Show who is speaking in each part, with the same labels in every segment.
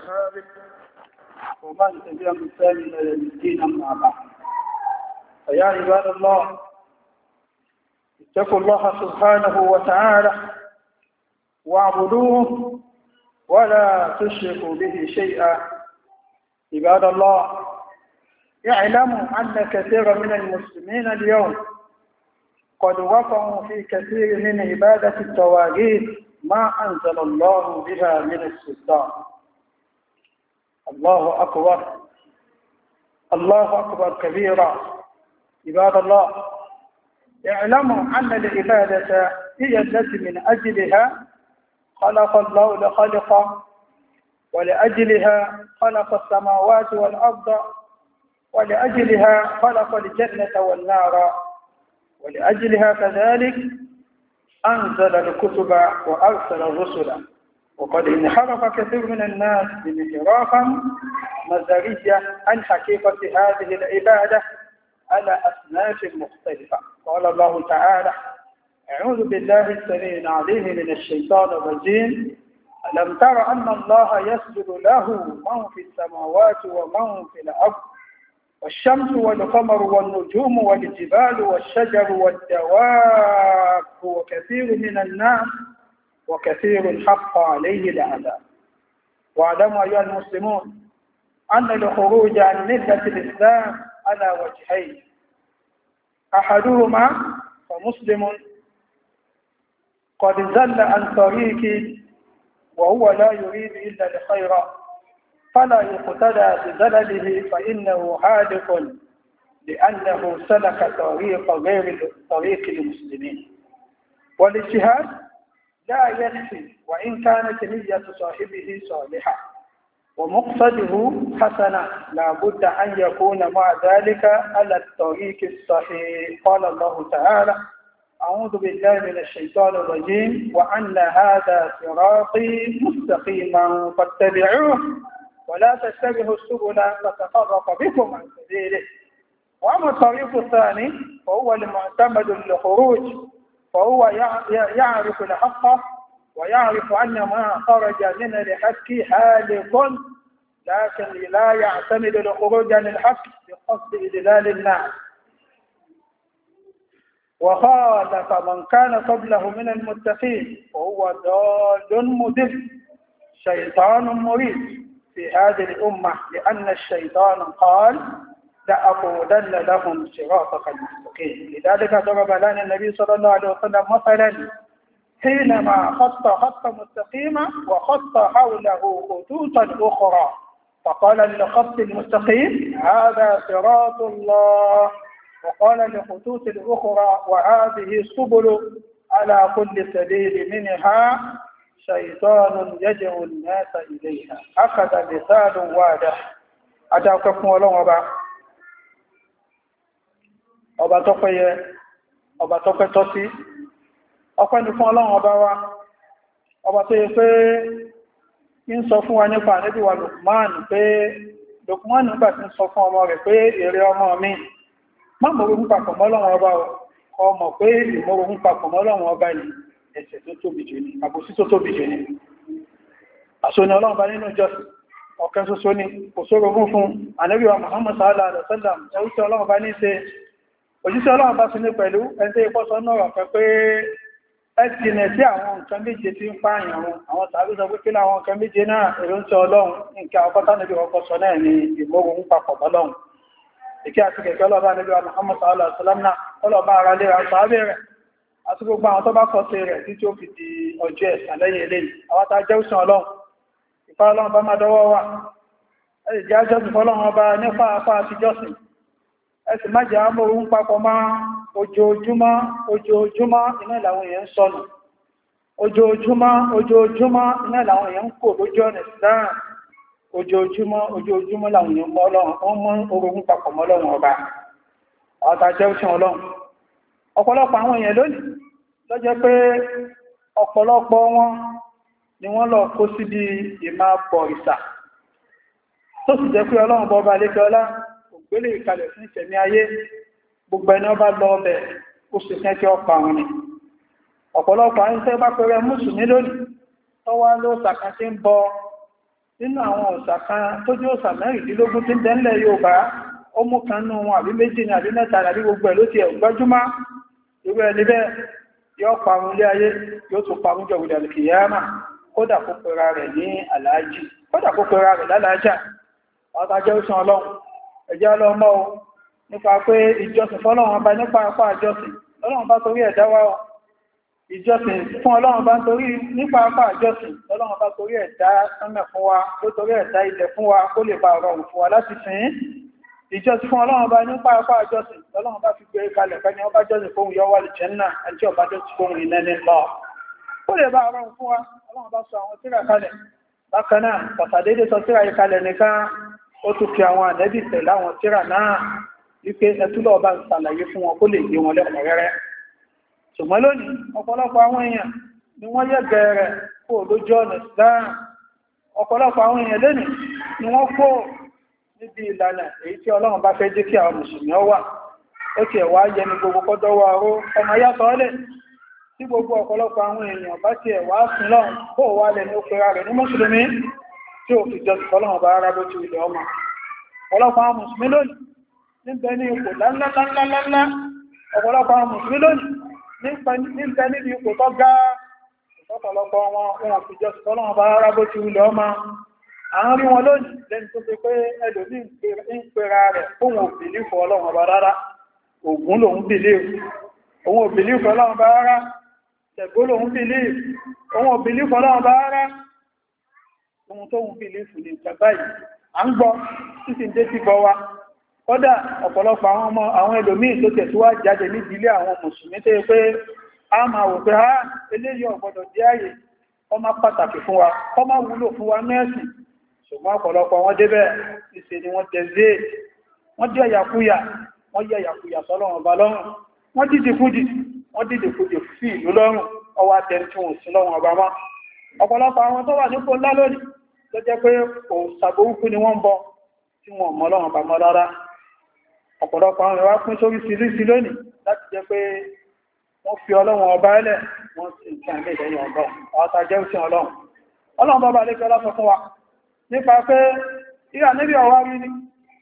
Speaker 1: وأصحابه ومن تبعهم بإحسان إلى يوم الدين أما بعد فيا عباد الله اتقوا الله سبحانه وتعالى واعبدوه ولا تشركوا به شيئا. عباد الله اعلموا أن كثيرا من المسلمين اليوم قد وقعوا في كثير من عبادة التواغيث ما أنزل الله بها من السلطان. الله أكبر، الله أكبر كبيرا. عباد الله اعلموا أن العبادة هي التي من أجلها خلق الله الخلق، ولأجلها خلق السماوات والأرض، ولأجلها خلق الجنة والنار، ولأجلها كذلك أنزل الكتب وأرسل الرسل. وقد انحرف كثير من الناس انحرافا نظريا عن حقيقة هذه العبادة على أصناف مختلفة. قال الله تعالى: أعوذ بالله السميع العليم من الشيطان الرجيم: ألم تر أن الله يسجد له من في السماوات ومن في الأرض والشمس والقمر والنجوم والجبال والشجر والدواب وكثير من الناس وكثير حق عليه العذاب. واعلموا أيها المسلمون أن الخروج عن ملة الإسلام على وجهين: أحدهما فمسلم قد زل عن طريق وهو لا يريد إلا الخير فلا يقتدى بزلله فإنه هالك لأنه سلك طريق غير طريق المسلمين. والاجتهاد لا يكفي وإن كانت نية صاحبه صالحة ومقصده حسنة، لا بد أن يكون مع ذلك على الطريق الصحيح. قال الله تعالى: أعوذ بالله من الشيطان الرجيم: وأن هذا صراطي مستقيما فاتبعوه ولا تتبعوا السبل فتفرق بكم عن سبيله. وأما الطريق الثاني فهو المعتمد للخروج، فهو يعرف الحق ويعرف أن ما خرج من الحق هالك، لكن لا يعتمد الخروج عن الحق بقصد إذلال الناس. وخالف من كان قبله من المتقين وهو ضال مضل شيطان مريد في هذه الأمة، لأن الشيطان قال: لأقودن لهم صراطك المستقيم. لذلك ضرب لنا النبي صلى الله عليه وسلم مثلا حينما خط مستقيما وخط حوله خطوطا أخرى، فقال للخط المستقيم: هذا صراط الله، وقال للخطوط الأخرى: وهذه السبل، على كل سبيل منها شيطان يدعو الناس إليها. أخذ مثال واضح. أدعوكم الله ọba tọ́pẹ́ yẹ, ọba tọ́pẹ́ tọ́ sí, ọpẹ́ ní fún Ọlọ́run ọba wa, ọba tó yẹ pé ń sọ fún wa nípa Ànábì wa Lukman pé Lukman nígbà tí ń sọ fún ọmọ rẹ̀ pé èrè ọmọ mi, má mọ̀rún papọ̀ mọ́ Ọlọ́run ọba, ọmọ pé ìmọ̀rún papọ̀ mọ́ Ọlọ́run ọba ni ẹ̀ṣẹ̀ tó tóbi jù ní, àbòsí tó tóbi jù ní. Àṣọ́ni Ọlọ́run ọba nínú ìjọsìn ọ̀kan ṣoṣo ni, kò sórogún fún. Ànábì wa Muhammad sallallahu alaihi wasallam ẹ̀rú tí Ọlọ́run ọba ní ṣe òjíṣẹ́ Ọlọ́run bá tún ní pẹ̀lú ẹgbẹ́ ìpọ́sọ́ náà fẹ́ pé ẹ̀tìnẹ̀ sí àwọn nǹkan méje tí ń pààyàn wọn. Àwọn tàbí sọ pé kí láwọn nǹkan méje náà èrò ń tẹ Ọlọ́run nǹkan ọkọ́ta níbi ọkọ̀ sọ náà ni ìmọ̀rún papọ̀ mọ́lọ́run. Ìkí àti kẹ̀kẹ́ ọlọ́bá níbi wa Muhammad sallallahu alaihi wasallam náà ọlọ́bá ara lé ra sàábẹ̀ rẹ̀ àti gbogbo àwọn tó bá kọ́ sí rẹ̀ tí ó fi di ọjọ́ ẹ̀san lẹ́yìn eléyìí. Àwọn tá jẹ́ òsìn Ọlọ́run ìfà Ọlọ́run bá máa dọwọ́ wà ẹ̀sì jẹ́ àjọsìn fọ́lọ́run ọba nípa apá àtijọ́sìn. Ẹ̀sì má jẹ́ àmóhun papọ̀ máa ojoojúmọ́ iná ìlàwọn èèyàn sọnù, ojoojúmọ́ iná ìlàwọn èèyàn kò lójú ọ̀nà Islam, ojoojúmọ́ làwọn èèyàn mọ́ Ọlọ́run, wọ́n mọ́ orogún papọ̀ mọ́ Ọlọ́run ọba. Àwọn tàjẹ́ òṣìn Ọlọ́run ọ̀pọ̀lọpọ̀ àwọn èèyàn lónìí ló jẹ́ pé ọ̀pọ̀lọpọ̀ wọn ni wọ́n lọ kó síbi ìmá bọ̀rìṣà, tó sì jẹ́ pé Ọlọ́run bọba lékẹ́ ọlá ògbélé ìkalẹ̀ fún ìṣẹ̀mí ayé, gbogbo ẹni ọba lọ ọbẹ̀ ó sì fẹ́ kí ọpa wọn ni. Ọ̀pọ̀lọpọ̀ àwọn iṣẹ́ bá pẹ̀rẹ mùsùlùmí lónìí tó wá ló sàkàtí ń bọ nínú àwọn òòṣà kan tó jẹ́ òòṣà mẹ́rìndínlógún tí ń tẹ́lẹ̀ Yorùbá ó mú kan nú wọn àbí méjì ní àbí mẹ́ta àbí gbogbo ẹ̀ ló ti ẹ̀ gbájúmọ́ irú ẹni bẹ́ẹ̀ yóò parun ilé ayé yóò tún parun jọ ìdàlù kìyàmà kódà kó pera rẹ̀ ní aláàjì kódà kó pera rẹ̀ lálàájá ọ̀tá jẹ́ òṣàn Ọlọ́run ẹjẹ́ ọlọ́mọ o nípa pé ìjọsìn fọ́lọ́run ọba nípa apá àjọsìn Ọlọ́run bá torí ẹ̀dá wa o ìjọsìn fún Ọlọ́run bá torí nípa apá àjọsìn Ọlọ́run bá torí ẹ̀dá sánmẹ̀ fún wa ló torí ẹ̀dá ilẹ̀ fún wa kó lè bá rọrùn fún wa láti sìn ìjọsìn fún Ọlọ́run bá nípa apá àjọsìn Ọlọ́run bá fi gbé kalẹ̀ fẹ́ni ọba jọ́sìn fóhun yọ wà lè jẹ́nà àti ọba jọ́sìn fóhun iná ní lọ kó lè bá rọrùn fún wa Ọlọ́run bá sọ àwọn tírà kalẹ̀ bákan náà pàtàdédé sọ tírà yìí kalẹ̀ nìkan ó tún fi àwọn ànẹ́bì tẹ̀lé àwọn tírà náà wípé ẹtúlọ̀ ọba ń ṣàlàyé fún wọn kó lè gbé wọn lẹ́kùnrẹ́rẹ́ ṣùgbọ́n lónìí ọ̀pọ̀lọpọ̀ àwọn èèyàn ni wọ́n yẹ bẹ̀rẹ̀ kó lójú ọ̀nà Islam ọ̀pọ̀lọpọ̀ àwọn èèyàn lónìí ni wọ́n kó níbi ìlànà èyí tí Ọlọ́run bá fẹ́ jẹ́ kí àwọn mùsùlùmí wà ó ti ẹ̀wà yẹ ní gbogbo kọ́dọ́wọ́ aró ọmọ yàtọ̀ ọlẹ̀ tí gbogbo ọ̀pọ̀lọpọ̀ àwọn èèyàn bá ti ẹ̀wà sùn lọ́run kó wà lẹ̀ ní ó pera rẹ̀ ní mùsùlùmí tí ó fi jọ sí Ọlọ́run bá rárá bó ti ilẹ̀ ọmọ ọ̀pọ̀lọpọ̀ àwọn mùsùlùmí lónìí níbẹ̀ ní ipò lánlánlánlá ọ̀pọ̀lọpọ̀ àwọn mùsùlùmí lónìí níbẹ̀ níbi ipò tó ga ọ̀pọ̀lọpọ̀ wọn fi jọ sí Ọlọ́run bá rárá bó ti ilẹ̀ ọmọ àwọn rí wọn lónìí lẹ́ni tó fi pé ẹlòmí ń pera rẹ̀ fún òbìlífù Ọlọ́run ọba rárá Ògún lòun bìlífù òun òbìlífù Ọlọ́run ọba rárá Ṣàngó lòun bìlífù òun òbìlífù Ọlọ́run ọba rárá ohun tó ń bìlífù ní ìjọba yìí à ń gbọ́ títí dé ti bọ́ wa kódà ọ̀pọ̀lọpọ̀ àwọn ẹlòmí tó tẹ̀síwá jáde níbi ilé àwọn mùsùlùmí tó yẹ pé a máa wò pé eléyìí ọ̀gbọ́dọ̀ jẹ́ ààyè ọmọ pàtàkì fún wa ọmọ wúlò fún wa mẹ́sìn ṣùgbọ́n ọ̀pọ̀lọpọ̀ wọn débẹ̀ ìṣe ni wọ́n tẹ̀lé wọ́n jẹ́ yàkúyà wọ́n yẹ yàkúyà sọ́lọ́run ọba lọ́rùn wọ́n dìde fújì sí ìlú lọ́rùn ọwọ́ atẹ́ntún sí lọ́rùn ọba mọ́ ọ̀pọ̀lọpọ̀ àwọn tó wà nípò ńlá lónìí ló jẹ́ pé kò sàbòrúkú ni wọ́n ń bọ tí wọ́n mọ́ lọ́rùn ọba mọ́ rárá ọ̀pọ̀lọpọ̀ àwọn ìwá pín sórí sírísí lónìí láti jẹ́ pé wọ́n fi Ọlọ́run ọba ẹlẹ̀ wọ́n sì ń kí àmì ìdẹ́yìn ọlọ́run ọ̀tá jẹ́ òsìn Ọlọ́run bọ́bá lè kẹ́lá sọ fún wa nípa pé ìrà níbi ọwá rí ní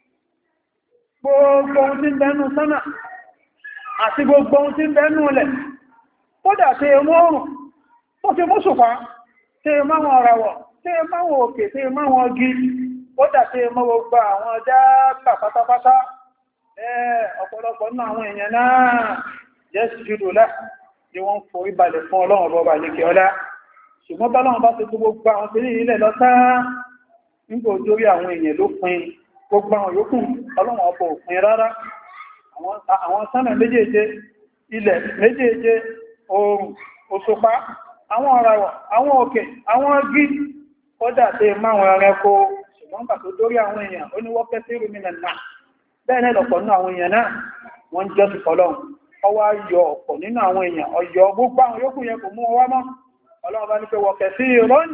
Speaker 1: gbogbo ohun tí ń bẹnu sánà àti gbogbo ohun tí ń bẹnu ilẹ̀ kódà tí mú oòrùn tó ti mú ṣùpá tí máwọn ọ̀ràwọ̀ tí máwọn òkè tí máwọn ọgí kódà tí mọ́ gbogbo àwọn dáàbà pátápátá ọ̀pọ̀lọpọ̀ náà àwọn èèyàn náà jẹ́ jùlọ lá ni wọ́n forí balẹ̀ fún Ọlọ́run bọ́bá lè kẹ́ ọlá ṣùgbọ́n bọ́lọ́run bá ti gbogbo àwọn tí ní ilẹ̀ lọ́tán nígbò ojórí àwọn èèyàn ló pin gbogbo àwọn yòókù Ọlọ́run ọ̀pọ̀ òpin rárá àwọn sánà méjèèje ilẹ̀ méjèèje oòrùn òṣùpá àwọn ọ̀ràwọ̀ àwọn òkè àwọn igi kódà tí máwọn ẹranko ṣùgbọ́n bà tó dórí àwọn èèyàn ó ní wọ́pẹ́ sí rúmìnà náà bẹ́ẹ̀ náà lọ̀pọ̀ nínú àwọn èèyàn náà wọ́n ń jọ́sìn fọ́lọ́run ọwá yọ ọ̀pọ̀ nínú àwọn èèyàn ọ̀yọ́ gbogbo àwọn yòókù yẹn kò mú ọwá mọ́ Ọlọ́run bá ní pé wọ́pẹ́ sí ìrọ́nì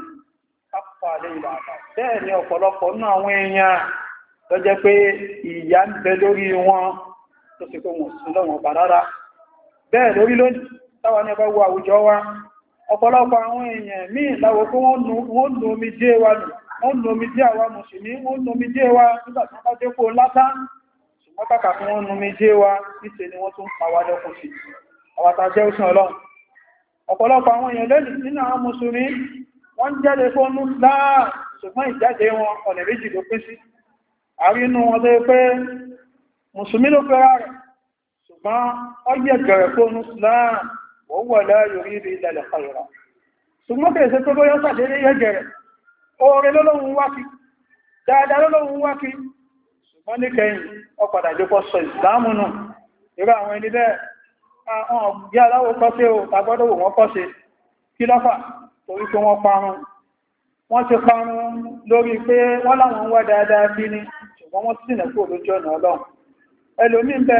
Speaker 1: bẹ́ẹ̀ ni ọ̀pọ̀lọpọ̀ nínú àwọn èèyàn tó jẹ́ pé ìyà ń bẹ lórí wọn tó sì pé wọn sí lọ́wọ́n bà rárá bẹ́ẹ̀ lórí lónìí táwa ní ọba wo àwùjọ wa ọ̀pọ̀lọpọ̀ àwọn èèyàn míì láwo pé wọ́n nù omi dé wa nù wọ́n nù omi dé àwa mùsùlùmí wọ́n nù omi dé wa nígbà tí wọ́n bá dé kó látá ṣùgbọ́n kàkà fún wọn nù omi dé wa níṣe ni wọ́n tún pa wá lẹ́kùn sí àwàtà jẹ́ òsìn Ọlọ́run ọ̀pọ̀lọpọ̀ àwọn èèyàn lónìí nínú àwọn mùsùlùmí wọ́n jáde fóònù láà ṣùgbọ́n ìjáde wọn ọ̀nà méjì ló pín sí àrínú wọn tó pé mùsùlùmí ló fẹ́ra rẹ̀ ṣùgbọ́n ó yẹ gẹ̀rẹ̀ fóònù láà wọ́n wọ̀ láàyò rí ilẹ̀ fàyọ̀rà ṣùgbọ́n kèèṣe tó bóyọ́ sàdédé yẹ gẹ̀rẹ̀ oore lọ́lọ́run wá kí dáadáa lọ́lọ́run wá kí ṣùgbọ́n ní kẹyìn ó padà jókọ́ sọ ìsìlámù nù irú àwọn ẹni bẹ́ẹ̀ àwọn ọ̀gbẹ́ aláwọ̀ kọ́sẹ̀ ò tàgbọ́dọ̀ wọ́n kọ́sẹ̀ kí lọ́fà torí pé wọ́n parun wọ́n ti parun lórí pé wọ́n láwọn ń wá dáadáa bí ní ṣùgbọ́n wọ́n sì nẹ̀ kúrò lójú ọ̀nà Ọlọ́run ẹlòmí ń bẹ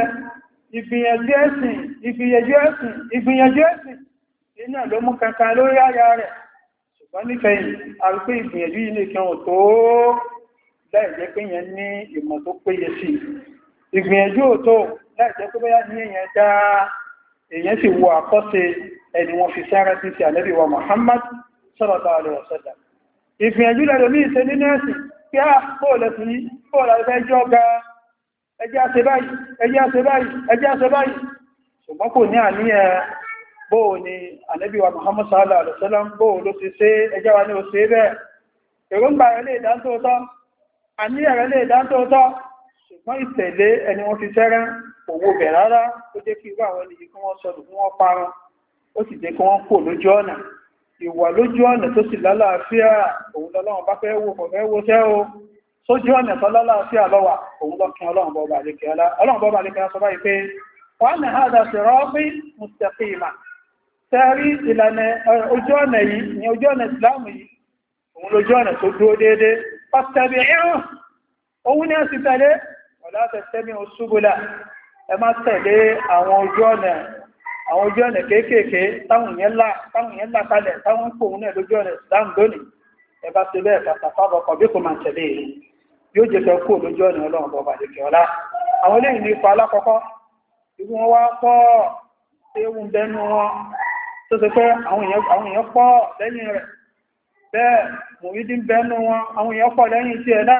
Speaker 1: ìgbìyànjú ẹ̀sìn iná ló mú kankan lórí àyà rẹ̀ ṣùgbọ́n nífẹ̀yìn àrùpé ìgbìyànjú yìí nìkan ò tó láìjẹ́ pé yẹn ní ìmọ̀ tó péye sí ìgbìyànjú ò tó láìjẹ́ pé bóyá ní èyàn dá èyàn sì wo àkọ́ṣe ẹni wọ́n fi sára sí Ànábì wa Muhammad sallallahu alaihi wasallam ìgbìyànjú lẹ́lòmí ìṣe nínú ẹ̀sìn kí á bóòlẹ̀ sí bóòlẹ̀ ẹjọ́ ga ẹjẹ́ àṣẹ báyìí ẹjẹ́ àṣẹ báyìí ẹjẹ́ àṣẹ báyìí ṣùgbọ́n kò ní àníyàn bóò ni Ànábì wa Muhammad sallallahu alaihi wasallam bóò ló ti ṣe ẹjẹ́ wa ní ó ṣe bẹ́ẹ̀ èròǹgbà rẹ̀ lè dáńtóótọ́ àníyàn rẹ̀ lè dáńtóótọ́ ṣùgbọ́n ìtẹ̀lé ẹni wọ́n fi sẹ́rẹ́ owó bẹ̀ rárá ó jẹ́ kí irú àwọn ènìyàn kí wọ́n sọdù fún wọn parun ó sì jẹ́ kí wọ́n kò lójú ọ̀nà ìwà lójú ọ̀nà tó sì lálàáfíà òun lọ́lọ́run bá fẹ́ wò kọ̀ fẹ́ wò tẹ́ o sójú ọ̀nà tó lálàáfíà lọ́wà òun lọ́kàn ọlọ́run bọ́ọ̀bà lékẹ́ sọ báyìí pé wọ́n ní hādhā ṣirāṭī mustāqīmā tẹ́rí ìlànà ojú ọ̀nà yìí ní ojú ọ̀nà ìsìláàmù yìí òun lójú ọ̀nà tó dúró déédé fattabi'ūhu òun ní ẹ̀sì tẹ̀lé wa lā tattabi'ū subula ẹ má tẹ̀lé àwọn ojú ọ̀nà kéékèèké táwọn yẹn là kalẹ̀ táwọn kò náà lójú ọ̀nà ìsìláàmù lónìí ẹ bá ṣe bẹ́ẹ̀ fatafarraqa bikum an sabīlihi yóò jẹ́ kẹ́ kó lójú ọ̀nà ọlọ́run bọ́ọ̀bà lékẹ́ ọlá àwọn eléyìí ní ipa alákọ̀ọ́kọ́ ibi wọn wá pọ̀ ewu bẹnu wọn tó ṣe pé àwọn èèyàn pọ̀ lẹ́yìn rẹ̀ bẹ́ẹ̀ mùrídí bẹnu wọn àwọn èèyàn pọ̀ lẹ́yìn tí ẹ̀ náà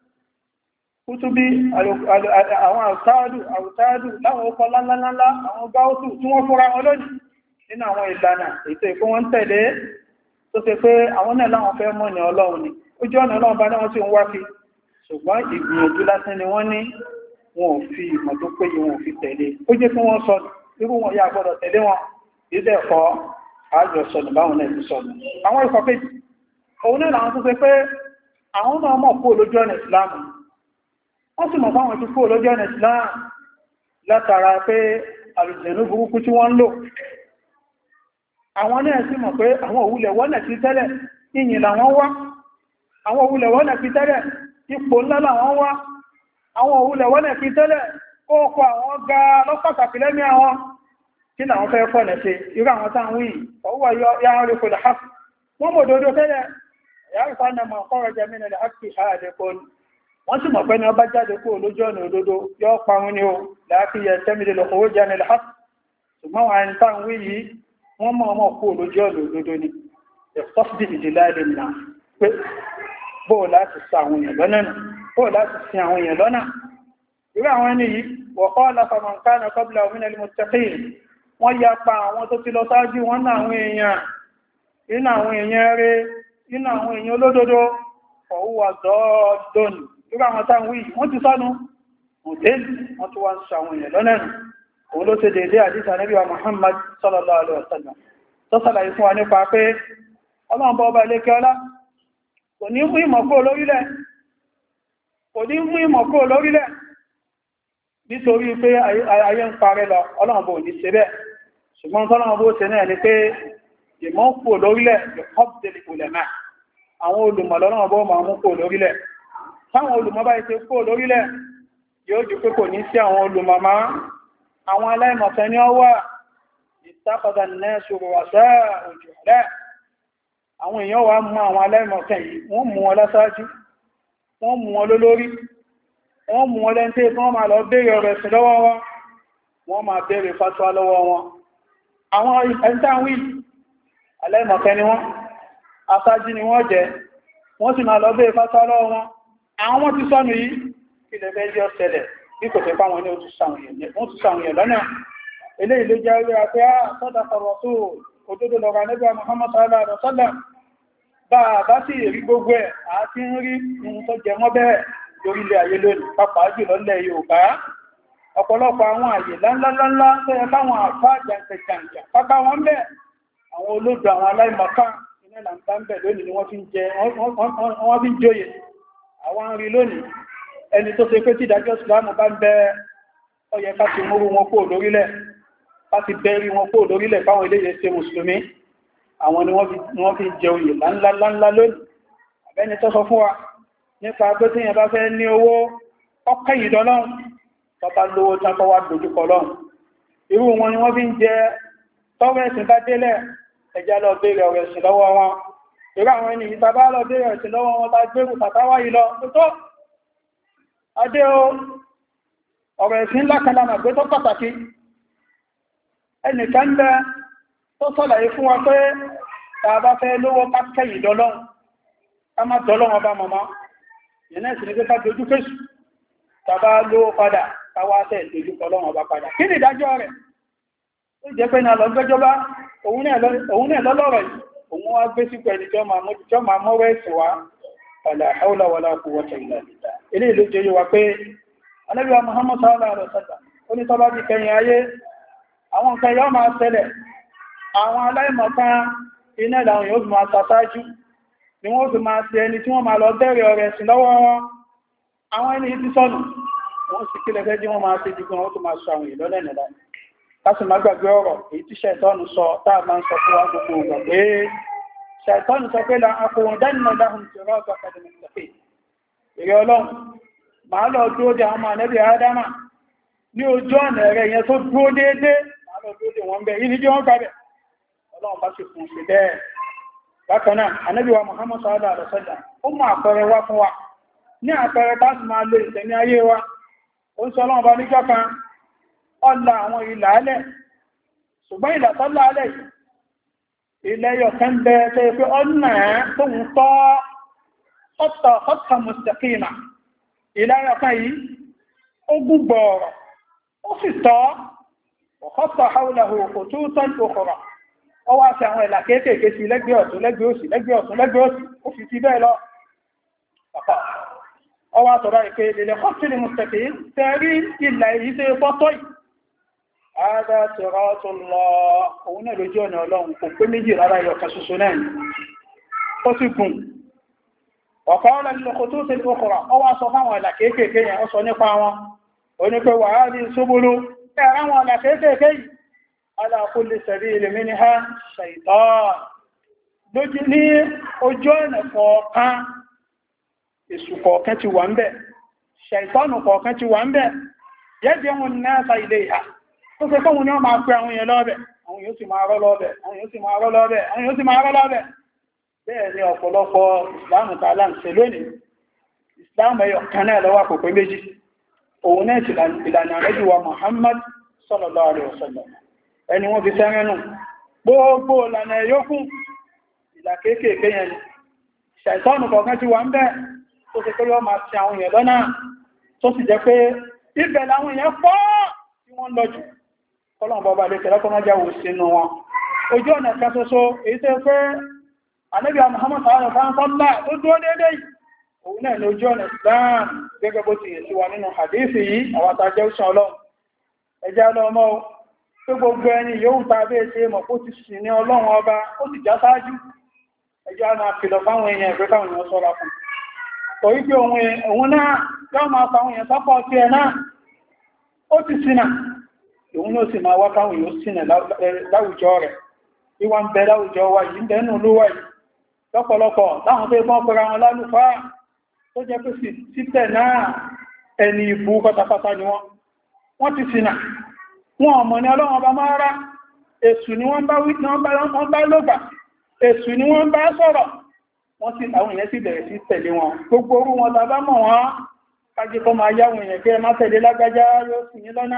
Speaker 1: kútúbí àwọn àwùtáàdù láwọn ọkọ̀ lálálálá àwọn gáúsù tí wọ́n fúnra wọn lónìí nínú àwọn ìlànà ètò ìkó wọn tẹ̀lé tó ṣe pé àwọn náà láwọn fẹ́ mọ́ ní ọlọ́run ni ojú ọ̀nà ọlọ́run bá náà tí ń wá fi ṣùgbọ́n ìgbìyànjú lásán ni wọ́n ní wọn ò fi ìmọ̀ tó péye wọn ò fi tẹ̀lé ó jẹ́ kí wọ́n sọ irú wọn yà gbọ́dọ̀ tẹ̀lé wọn ìdẹ́ ẹ̀kọ́ àjọ sọ̀nù báwọn náà ti sọ̀nù àwọn ikọ̀ kejì òun náà làwọn tó ṣe pé àwọn náà mọ̀ kó lójú ọ̀nà ìsìláàmù wọ́n sì mọ̀ báwọn ti kó lójú ọ̀nà ìsìláàmù látara pé àlùjẹ̀nú burúkú tí wọ́n ń lò àwọn náà sì mọ̀ pé àwọn òwúlẹ̀ wọ́nà ti tẹ́lẹ̀ ìyìn làwọn wá àwọn òwúlẹ̀ wọ́nà ti tẹ́lẹ̀ ipò ńlá làwọn wá àwọn òwúlẹ̀ wọ́nà ti tẹ́lẹ̀ kóòkó àwọn ga lọ́pàtàkì lẹ́mí àwọn kí làwọn fẹ́ fọ́nà ṣe irú àwọn táwọn yìí ọwọ́ yáwọn rí kòlù hap wọ́n mọ̀ dòdó tẹ́lẹ̀ yàrí fánà mọ̀ kọ́rọ̀ jẹ́mínà lè hap wọ́n sì mọ̀ pé ní ọba jáde kó lójú ọ̀nà òdodo yọ́ parun ni ó láàfíyẹ tẹ́mìlẹ̀ lọ́kọ̀wó jẹ́ nílẹ̀ hap ṣùgbọ́n wọn ẹni táwọn yìí wọ́n mọ̀ ọmọ kó lójú ọ̀nà òdodo ni ẹ̀fọ́sìdì ìdílá ilẹ̀ nà pé bóò láti sa àwọn èèyàn lọ́nà bóò láti sin àwọn èèyàn lọ́nà irú àwọn ẹni yìí wọ̀kọ́ aláfàmọ̀nkánà kọ́bílà òmìnà mustaqim wọ́n ya pa àwọn tó ti lọ sáájú wọn náà àwọn èèyàn inú àwọn èèyàn rẹ̀ inú àwọn èèyàn olódodo ọ̀húwà dọ́ọ̀dọ́nù irú àwọn táwọn wí wọ́n ti sọ́nu mọ̀tẹ́lì wọ́n tó wá ń sọ àwọn èèyàn lọ́nà òun ló ṣe dédé àdísà Ànábì wa Muhammad sallallahu alaihi wasallam tó sàlàyé fún wa nípa pé ọlọ́run bọ́ ọba ilékẹ́ ọlá kò ní mú ìmọ̀ kó lórílẹ̀ nítorí pé ayé ń parẹ́ lọ ọlọ́run bó ní ṣe bẹ́ẹ̀ ṣùgbọ́n tọ́lọ́run bó ṣe náà ni pé ìmọ̀ kó lórílẹ̀ yọ̀kọ́bdẹ̀lì ulama àwọn olùmọ̀ lọ́lọ́run bó máa mú kó lórílẹ̀ táwọn olùmọ̀ bá ṣe kó lórílẹ̀ yóò di pé kò ní sí àwọn olùmọ̀ máa àwọn aláìmọ̀kan ní ọwà ìtàkọ̀dà náà ṣòro àṣà òjò rẹ̀ àwọn èèyàn wá mú àwọn aláìmọ̀kan yìí wọ́n mú wọn lásáájú wọ́n mú wọn lólórí wọ́n mú wọn lẹ́ntẹ́ tí wọ́n máa lọ béèrè ọ̀rọ̀ ẹ̀sìn lọ́wọ́ wọn wọ́n máa béèrè fatuwa lọ́wọ́ wọn àwọn ẹ̀ntàwí aláìmọ̀kan ni wọ́n asáájú ni wọ́n jẹ́ wọ́n sì máa lọ béèrè fatuwa lọ́wọ́ wọn àwọn ti sọnù yìí kí lè fẹ́ jẹ́ ọ̀sẹ̀lẹ̀ bí kò fẹ́ fáwọn ní ó tún sàwọn èèyàn lọ́nà eléyìí ló jẹ́ orí afẹ́ sọ́dọ̀kọ̀rọ̀ tó òdodo lọ́ra nígbà Muhammad sallallahu alaihi wasallam bá sì rí gbogbo ẹ̀ àti ń rí ohun tó jẹ mọ́ bẹ́ẹ̀ lórílẹ̀ ayé lónìí pàápàá jùlọ lẹ̀ Yorùbá ọ̀pọ̀lọpọ̀ àwọn àyè láńláńlá tó yẹ káwọn àfá jàǹkẹ̀jàǹkà pápá wọn bẹ́ẹ̀ àwọn olódò àwọn aláìmọ̀ká iná là ń bá ń bẹ̀ lónìí ni wọ́n fi ń jóyè àwọn ń rí lónìí ẹni tó ṣe pé tí ìdájọ́ ìsìlámù bá ń bẹ ó yẹ ká ti múrú wọn kó lórílẹ̀ ká ti bẹ́rí wọn kó lórílẹ̀ fáwọn ilé ṣe mùsùlùmí àwọn ni wọ́n fi jẹ oyè láńláńlá lónìí àbẹ́ni tó sọ fún wa nípa pé tí yẹn bá fẹ́ ní owó ọkẹ́ ìdọ́lọ́run tọba lówó tán tó wá dojúkọ lọ́run irú wọn ni wọ́n fi ń jẹ tọ́rọ ẹ̀sìn bá délẹ̀ ẹjá lọ béèrè ọ̀rọ̀ ẹ̀sìn lọ́wọ́ wọn irú àwọn ẹni ìtàbá lọ béèrè ẹ̀sìn lọ́wọ́ wọn bá gbérù tàtàwà yìí lọ tó adé o ọ̀rọ̀ ẹ̀sìn lákàlámà gbé tó pàtàkì ẹnìkan bẹ tó sọ̀làyé fún wa pé tàbá fẹ́ lówó kákẹ́ ìdọ́lọ́run ká má tọ́lọ́wọ́n bá mọ̀mọ́ ìyẹn náà sì ní pé ká dojú fèsù tàbá ló padà káwá tẹ̀ dojú kọlọ́wọ́n bá padà kí ni ìdájọ́ rẹ̀ ó jẹ́ pé náà lọ gbẹ́jọba òun náà lọ́lọ́rọ̀ yìí òun wá gbé sípò ẹni tí ó máa mọ́rọ̀ ẹ̀sìn wá wala hawla wala quwwata illa billah ilé ìlú jẹ́ yíwa pé Ànábì wa Muhammad sallallahu alaihi wasallam ó ní tọ́bá ti kẹyìn ayé àwọn nǹkan yóò máa ṣẹlẹ̀ àwọn aláìmọ̀kan iná ìlànà yóò fi máa sàtájú ni wọ́n fi máa ṣe ẹni tí wọ́n máa lọ bẹ̀rẹ̀ ọ̀rẹ̀ sí lọ́wọ́ wọn àwọn ẹni tí sọ́nù wọ́n sì kílẹ̀ fẹ́ jí wọ́n máa ṣe jùgbọ́n wọ́n tó máa sọ àwọn ìlọ́lẹ̀ nìlá láti má gbàgbé ọ̀rọ̀ èyí tí ṣẹ̀tọ́nù sọ táà máa ń sọ fún wa gbogbo ọgbà pé ṣẹ̀tọ́nù sọ pé akọ̀wọ̀n dánimà dáhùn ti rọ́ ọgbà kẹdùn ìsẹ̀fẹ́ ìrẹ́ ọlọ́run máa lọ dúró de àwọn ànẹ́bì ádámà ní ojú ọ̀nà rẹ̀ yẹn tó dúró déédé máa lọ dúró de wọn bẹ̀ yìí ní jẹ́ wọ́n gbàbẹ̀ ọlọ́run bá sì fún sí bẹ́ẹ̀ bákan náà ànẹ́bì wa Muhammad sallallahu alaihi wasallam ó mú àpẹẹrẹ wá fún wa ní àpẹẹrẹ bá sì máa lo ìtẹ̀mí ayé wa ó ń sọ ọlọ́run bá níjọ́ kan ọlá àwọn ìlà alẹ́ ṣùgbọ́n ìlà tọ́lá alẹ́ ilẹ̀ yọ̀kẹ́ ń bẹ tẹ́ pé ọ̀nà tó ń tọ́ ọ̀tọ̀ mustaqima ilẹ̀ yọ̀kẹ́ yìí ó gúgbọ̀ ọ̀rọ̀ ó sì tọ́ ọ̀kọ́tọ̀ haulahu khututan ukhra ó wá sí àwọn ìlà kéékèèké sí lẹ́gbẹ̀ẹ́ ọ̀tún lẹ́gbẹ̀ẹ́ òsì lẹ́gbẹ̀ẹ́ ọ̀tún lẹ́gbẹ̀ẹ́ òsì ó fi ti bẹ́ẹ̀ lọ ọwá tọ̀rọ̀ ìpé ilẹ̀ kọ́sílì mustaqim tẹ́rí ilẹ̀ èyí tẹ́ fọ́tọ́ yìí Ààdá siratun Allah, òun náà lójú ọ̀nà ọlọ́run kò pé méjì rárá ìyọ̀kan ṣoṣo náà ni. Ó sì gùn. Ọ̀pá ọ̀lá nílò kò tó ṣe ní ọkọ̀rọ̀, ọ wá sọ fáwọn ìlà kéékèèké yẹn, ó sọ nípa wọn. Ó ní pé wàá rí ṣubúlú, ẹ̀ráwọn ìlà kéékèèké yìí, ala kulli sabil minha shaytan. Lójú ní ojú ọ̀nà kọ̀ọ̀kan, èṣù kọ̀ọ̀kan ti wà ń bẹ̀, ṣàìtánù kọ̀ọ̀kan ti wà ń bẹ̀, yad'u an-nasa ilayha. Ó fẹ́ kọ́wọ́n ní wọ́n máa pẹ àwọn èèyàn lọ́bẹ̀, àwọn yóò sì máa rọ́ lọ́bẹ̀, àwọn yóò sì máa rọ́ lọ́bẹ̀, àwọn yóò sì máa rọ́ lọ́bẹ̀. Bẹ́ẹ̀ ni ọ̀pọ̀lọpọ̀ ìsìláàmù tààlà ń ṣe lónìí. Ìsìláàmù ẹyọ kan náà lọ́wọ́ kò pé méjì. Òun náà ti ìlànà Ànábì wa Muhammad sallallahu alaihi wasallam. Ẹni wọ́n fi sẹ́rẹ́nù. Gbogbo ìlànà ẹ̀yọ́kù ìlà kéékèèké yẹn ni. Ṣàìtọ́nù kọ̀ọ̀kan ti wà ń bẹ́ẹ̀ tó ṣe pé yọ́ máa ṣe àwọn èèyàn lọ́nà tó sì jẹ́ pé ibẹ̀ làwọn èèyàn pọ̀ tí wọ́n lọ jù. Ọlọ́run bọ́bá lè tẹ́lẹ́kọ́ máa jáwò sínú wọn. Ojú ọ̀nà kan ṣoṣo èyí tẹ́ pé Ànábì Muhammad sallallahu alaihi wasallam tó dúró dédé yìí. Òun náà ni ojú ọ̀nà Islam gẹ́gẹ́ bó ti yẹ̀ sí wa nínú hadisi yìí, àwọn àtàjẹ́ òṣàn Ọlọ́run. Ẹjá lọ́mọ́ tó gbogbo ẹni yóò tàbí ṣe mọ̀ kó ti sì ní Ọlọ́run ọba, ó sì já sáájú. Ẹjá máa kìlọ̀ fáwọn èèyàn ìfẹ́ káwọn èèyàn ṣọ́ra fún. Torí pé òun náà yọ́ máa fáwọn èèyàn sọ́pọ̀ sí ẹ náà, ó ti ṣìnà. Òun náà sì máa wá káwọn èèyàn ṣìnà láwùjọ rẹ̀. Ìwà ń bẹ láwùjọ wa yìí, ń bẹ nínú olówà yìí. Lọ́pọ̀lọpọ̀ láwọn tó bọ́ pẹ̀rọ àwọn lálùfáà tó jẹ́ pé títẹ̀ náà ẹni ìbú pátápátá ni wọ́n. Wọ́n ti ṣìnà. Wọ́n ọmọ ni Ọlọ́run ọba máa rá. Èṣù ni wọ́n bá lọ́gbà. Èṣù ni wọ́n bá sọ̀rọ̀. Wọ́n sì àwọn èèyàn sì bẹ̀rẹ̀ sí tẹ̀lé wọn. Gbogbo orú wọn tàbá mọ̀ wọ́n. Kájí kọ́ máa yáwọn èèyàn kí ẹ má tẹ̀lé lágbájá yóò sì yín lọ́nà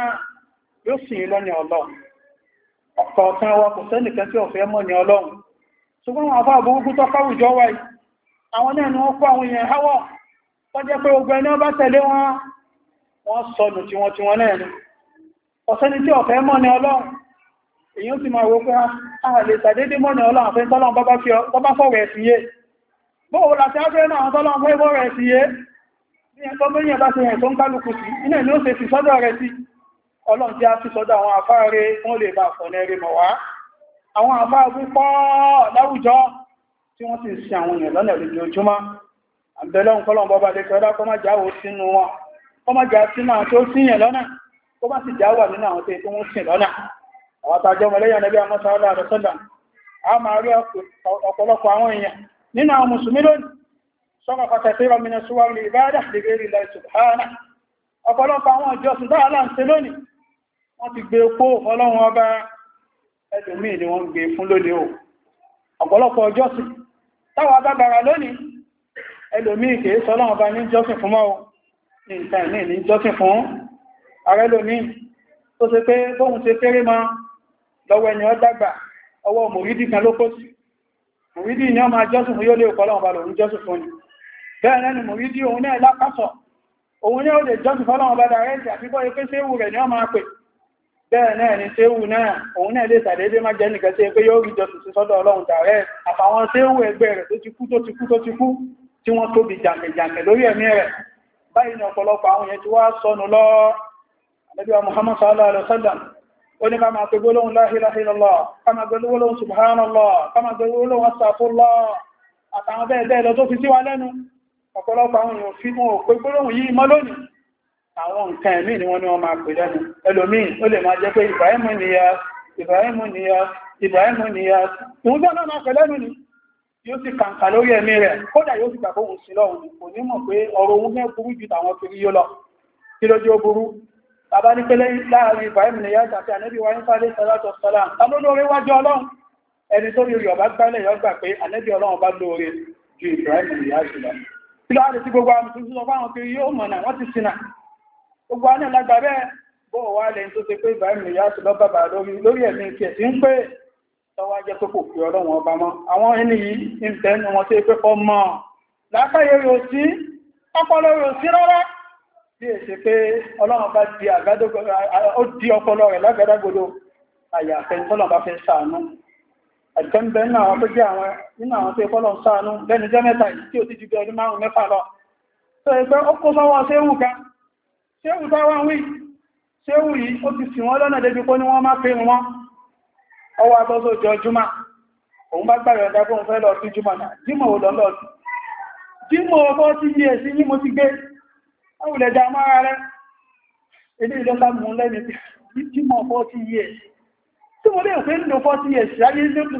Speaker 1: Ọlọ́run. Ọ̀kọ̀ọ̀kan wa kò sẹ́nìkan tí ọ̀fẹ́ mọ̀ ní Ọlọ́run. Ṣùgbọ́n àwọn àfáà burúkú tó káwùjọ wà yìí, àwọn náà ni wọ́n kó àwọn èèyàn háwọ̀, tó jẹ́ pé ogun ẹni ọba tẹ̀lé wọn, wọ́n sọnù tí wọ́n náà ni. Ọ̀sẹ́ni tí ọ̀fẹ́ mọ̀ ní Ọlọ́run, èyàn sì máa wo pé a lè tàdédé mọ̀ ní Ọlọ́run àfẹ́ tọ́lọ́run bọ́bá fọ́rọ̀ ẹ̀ sí yé. Bóò láti áfẹ́ náà tọ́lọ́run fẹ́ fọ́rọ̀ ẹ̀ sí yé, ní ẹ̀tọ́ mẹ́yìn bá ṣe ẹ̀ tó ń kálukú sí, iná ni ó ṣe fi sọ́dọ̀ rẹ̀ sí. Ọlọ́run jẹ́ á fi sọ́dọ̀ àwọn àfáàrẹ wọ́n lè bá fọ̀nà ẹrẹ mọ̀ wá. Àwọn àfáà púpọ̀ láwùjọ tí wọ́n sì sin àwọn èèyàn lọ́nà lójoojúmọ́. Àbẹ̀lọ́run kọ́lọ̀n bọ́bá lè kọ́dá kọ́ má jáwó sínú wọn. Kọ́ má já sínú àwọn tó síyàn lọ́nà. Kọ́ má sì jáwà nínú àwọn tó wọ́n sìn lọ́nà. Àwọn tàjọ mọ̀lẹ́yàn Ànábì sallallahu alaihi wasallam. A máa rí ọ̀pọ̀lọpọ̀ àwọn èèyàn nínú àwọn Mùsùlùmí lónìí. Sọ́kọ̀ pàtàkì min suwar al-ibadah li ghayri Allah subhanahu. Ọ̀pọ̀lọpọ̀ àwọn ìjọsìn dáa là ń ṣe lónìí. Wọ́n ti gbé kó Ọlọ́run ọba ẹlòmíì ni wọ́n gbé fún lónìí o. Ọ̀pọ̀lọpọ̀ ìjọsìn táwa bàbàrà lónìí, ẹlòmíì kìí sọ Ọlọ́run ọba ní jọ́sìn fún mọ́ o. Ní ìtàn ní jọ́sìn fún ààrẹ lónìí tó ṣe pé bóhun ṣe fẹ́rẹ́ mọ́ lọ́wọ́ ẹni ọ dàgbà ọwọ́ mòrídì kan ló kó sí. mùrídì ni ó máa jọ́sìn fún yóò lè kọ́ lọ́wọ́ bá lòun jọ́sìn fún ni bẹ́ẹ̀ náà ni mùrídì òun náà lápásọ̀ òun ní ó lè jọ́sìn fọ́lọ́wọ́ bá dàrẹ́ẹ̀tì àfikọ́ ipé séwù rẹ̀ ni ó máa pè bẹ́ẹ̀ náà ni séwù náà òun náà lè sàdédé má jẹ́ nìkan sí pé yóò rí jọ́sìn sí sọ́dọ̀ ọlọ́run dàrẹ́ẹ̀tì àfàwọn séwù ẹgbẹ́ rẹ̀ tó ti kú tí wọ́n tóbi jàǹkẹ̀jàǹkẹ̀ lórí ẹ̀mí rẹ̀ báyìí ni ọ̀pọ̀lọpọ̀ àwọn yẹn ti wá sọnù lọ Ànábì wa Muhammad sallallahu alaihi wasallam ó ní ká máa pe gbólóhùn la ilaha illallah ká máa pe gbólóhùn subhanallah ká máa pe gbólóhùn astaghfirullah àtàwọn bẹ́ẹ̀ bẹ́ẹ̀ lọ tó fi sí wa lẹ́nu ọ̀pọ̀lọpọ̀ àwọn èèyàn fi wọn ò pé gbólóhùn yìí mọ́ lónìí àwọn nǹkan ẹ̀mí ni wọ́n ní wọ́n máa pè lẹ́nu ẹlòmíì ó lè máa jẹ́ pé Ibrahimu niyas òun tó náà máa pè lẹ́nu ni yóò sì kàǹkà lórí ẹ̀mí rẹ̀ kódà yóò sì gbà fóhùn sí lọ́hùn ni kò ní mọ̀ pé ọ̀rọ̀ òun mẹ́ burú ju tàwọn kiri yóò lọ kí ló jẹ́ ó burú bàbá ní pé láàrin Ibrahim niyas àti ànẹ́bí wa ń sáré sàlátọ̀ sàlám ta ló lóore wájú ọlọ́run ẹni tó rí ọba gbálẹ̀ yọ gbà pé ànẹ́bí ọlọ́run bá lóore ju Ibrahim niyas lọ kí ló wá lè sí gbogbo àwọn tuntun sọ fáwọn kiri yóò mọ̀nà wọ́n ti sinà gbogbo àwọn ẹ̀lágbà bẹ́ẹ̀ bó wà lẹ́yìn tó ṣe pé Ibrahim niyas lọ bàbá lórí ẹ̀mí tiẹ̀ tí ń pè tọwọ́ jẹ́ pé kò pè ọlọ́run ọba mọ́ àwọn ẹni yìí ń tẹ́nu wọn tí pé ọmọ lápáyé rò sí ọpọlọ rò sí rárá bí èsì pé ọlọ́run bá di àgádágodo ó di ọpọlọ rẹ̀ lágádágodo àyàfẹ́ tọ́lọ̀ bá fẹ́ ṣàánú àjẹ́mbẹ́ nínú àwọn tó jẹ́ àwọn nínú àwọn tó fọ́lọ̀ ṣàánú lẹ́nu jẹ́ mẹ́ta yìí tí ó ti ju bí ọdún 5-6 lọ tó ẹgbẹ́ ó kó sọ́wọ́ séwù ká séwù táwọn wí séwù yìí ó ti sì wọ́n lọ́nà débi kó ní wọ́n má pè wọn ọwọ́ àtọ́sọ́ ìjọ jùmọ́ òun bá gbàrẹ̀ ọ̀dá fún fẹ́ lọ sí jùmọ́ náà jímọ̀ ò lọ́lọ́ sí jímọ̀ ọkọ́ sí yí ẹ̀sí yí mo ti gbé ọwùlẹ̀ dá mára rẹ̀ ilé ìlọ́ta mú lẹ́ni jímọ̀ ọkọ́ sí yí ẹ̀ tí mo lè fẹ́ nílò 40 years láyé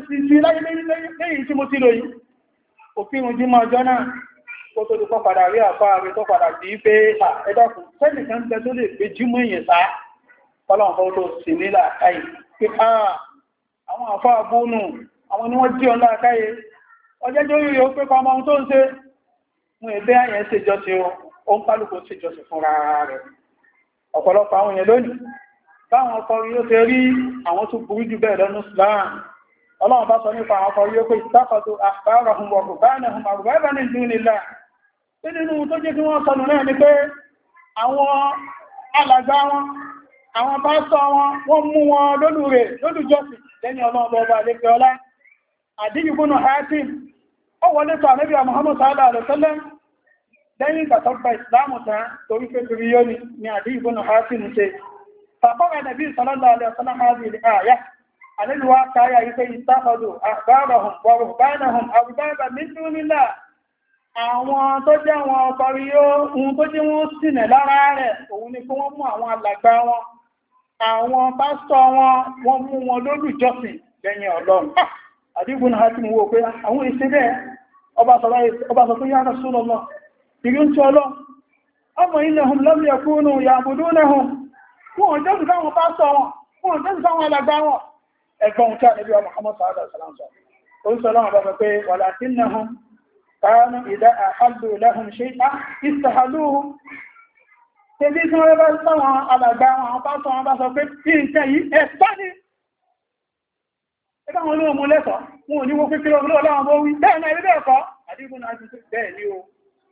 Speaker 1: lẹ́yìn tí mo ti lò yìí òfin jímọ̀ ọjọ́ náà tó tó dùkọ́ padà rí àfá rẹ̀ tó padà sí pé ẹ̀dọ́kùn sẹ́nìkan tẹ́ tó lè gbé jímọ̀ èèyàn sá fọ́lọ́n tó sì nílà káyì pé àwọn àfá àbúnù àwọn ni wọ́n jí ọlá àkáyé ọjẹ́jọ́ rí o pé pàmọ́ ohun tó ń ṣe mú ẹgbẹ́ àyẹ̀ ṣe jọsí o ń kálùkù ṣe jọsí fún rárá rẹ̀ ọ̀pọ̀lọpọ̀ àwọn èèyàn lónìí báwọn ọkọ̀ rí ó ṣe rí àwọn tó burú jù bẹ́ẹ̀ lọ́nà Islam Ọlọ́run bá sọ nípa àwọn ọkọ̀ rí ó pé ìtàkọ̀tò àpárahùn wọ̀kùbánahùn àrùbábá ní ìdúnilá nínú tó jẹ́ kí wọ́n sọnù náà ni pé àwọn alàgbà wọn àwọn pásọ wọn mú wọn lólùjọ́sìn lẹ́yìn ọlọ́ọ̀bọ̀ ọba àlẹ́fẹ́ ọlá àdíjìbúnù Hatim ó wọlé tó ànábì Muhammad sallallahu alaihi wasallam lẹ́yìn ìgbàtọ́gbà ìsìlámù tán torí pé kiri yóò ní àdíjìbúnù Hatim ṣe fàkọ́rẹ̀ nàbí sallallahu alaihi wasallam hadhihi al-aya àlẹ́lú wa káyà yí pé ittakhadhu ahbarahum wa ruhbanahum arbaba min dunillah àwọn tó jẹ́ wọn ọkọ̀rí yóò ohun tó jẹ́ wọ́n sínẹ̀ lára rẹ̀ òun ni kí wọ́n mú àwọn alàgbà wọn àwọn pásítọ̀ wọn mú wọn lólùjọ́sìn lẹ́yìn Ọlọ́run àdígbò náà ti mú wò pé àwọn ìṣẹ́ bẹ́ẹ̀ ọba sọ pé ya Rasulullah ìrí ń tí Ọlọ́run ọmọ innahum lam yakunu ya'budunahum wọn jọ́sìn sáwọn pásítọ̀ wọn jọ́sìn sáwọn alàgbà wọn ẹgbọ́n tí a níbi ọmọ Muhammad sallallahu alaihi wasallam orísọ Ọlọ́run bá sọ pé walakinnahum kanu idha ahallu lahum shay'an istahalluhu tẹ́bí tí wọ́n bá sáwọn alàgbà àwọn pásọ̀ wọn bá sọ pé tí nǹkan yìí ẹ̀sọ́ ni ẹgbẹ́ wọn olóòmú lẹ́sọ̀ wọn ò ní wó kékeré olóòláwọn bó wí bẹ́ẹ̀ náà ilé ẹ̀kọ́ àdígún náà ti bẹ́ẹ̀ ní o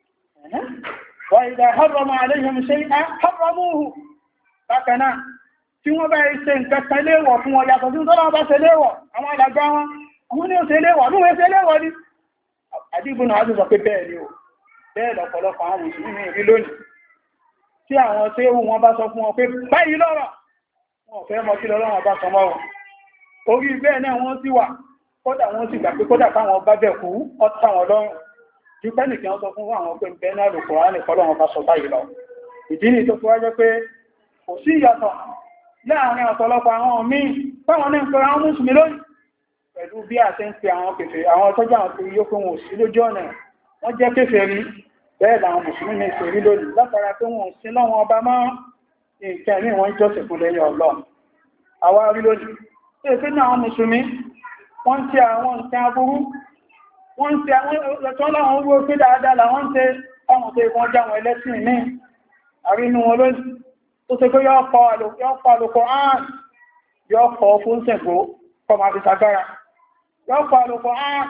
Speaker 1: wà ìdá harrama alayhim shay'an harramuhu bákan náà tí wọ́n bá ṣe nǹkan kan léèwọ̀ fún wọn yàtọ̀ sí tọ́lọ́wọ́ bá ṣe léèwọ̀ àwọn alàgbà wọn àwọn ní ó ṣe léèwọ̀ ní wọ́n ṣe léèwọ̀ ní àdígún náà ti sọ pé bẹ́ẹ̀ ní o bẹ́ẹ̀ lọ́pọ̀lọpọ̀ àwọn mùsùlùmí rí lónìí tí àwọn tí ó wọn bá sọ fún wọn pé báyìí lọ́rọ̀ wọn fẹ́ mọ́ sí lọ́rọ̀ bá sọ mọ́ wọn orí bẹ́ẹ̀ náà wọ́n sì wà kódà wọ́n sì gbà pé kódà káwọn bá bẹ̀ kú ọ̀tá wọn lọ́rùn ju pẹ́nìkì wọ́n sọ fún àwọn pé bẹ́ẹ̀ náà lòkọ̀ á nìkan lọ́wọ́ bá sọ báyìí lọ ìdí ni tó fi wájẹ́ pé kò sí ìyàtọ̀ láàrin ọ̀pọ̀lọpọ̀ àwọn míì táwọn ní ń pe àwọn mùsùlùmí lónìí pẹ̀lú bí a ṣe ń pe àwọn kèfèrí àwọn tọ́jú àwọn tó yóò pé wọn ò sí lójú ọ̀nà wọ́n jẹ́ kèfèrí bẹ́ẹ̀ làwọn mùsùlùmí ní ìṣèrí lónìí látara pé wọn ò sí lọ́wọ́ ọba mọ́ nǹkan ní wọ́n jọ́sìn fún lẹ́yìn Ọlọ́run àwa rí lónìí tí èsì ní àwọn mùsùlùmí wọ́n ti àwọn nǹkan aburú wọ́n ti àwọn ẹ̀tọ́ láwọn owó pé dáadáa làwọn ń tẹ ọmọ tó ìwọ̀n já wọn ẹlẹ́sìn ní àrínú wọn lónìí tó ṣe pé yọ́ pọ̀ àlòkọ̀ áàrùn yọ́ pọ̀ fún Ṣàngó kọ máa fi ṣàgbára yọ́ pọ̀ àlòkọ̀ áàrùn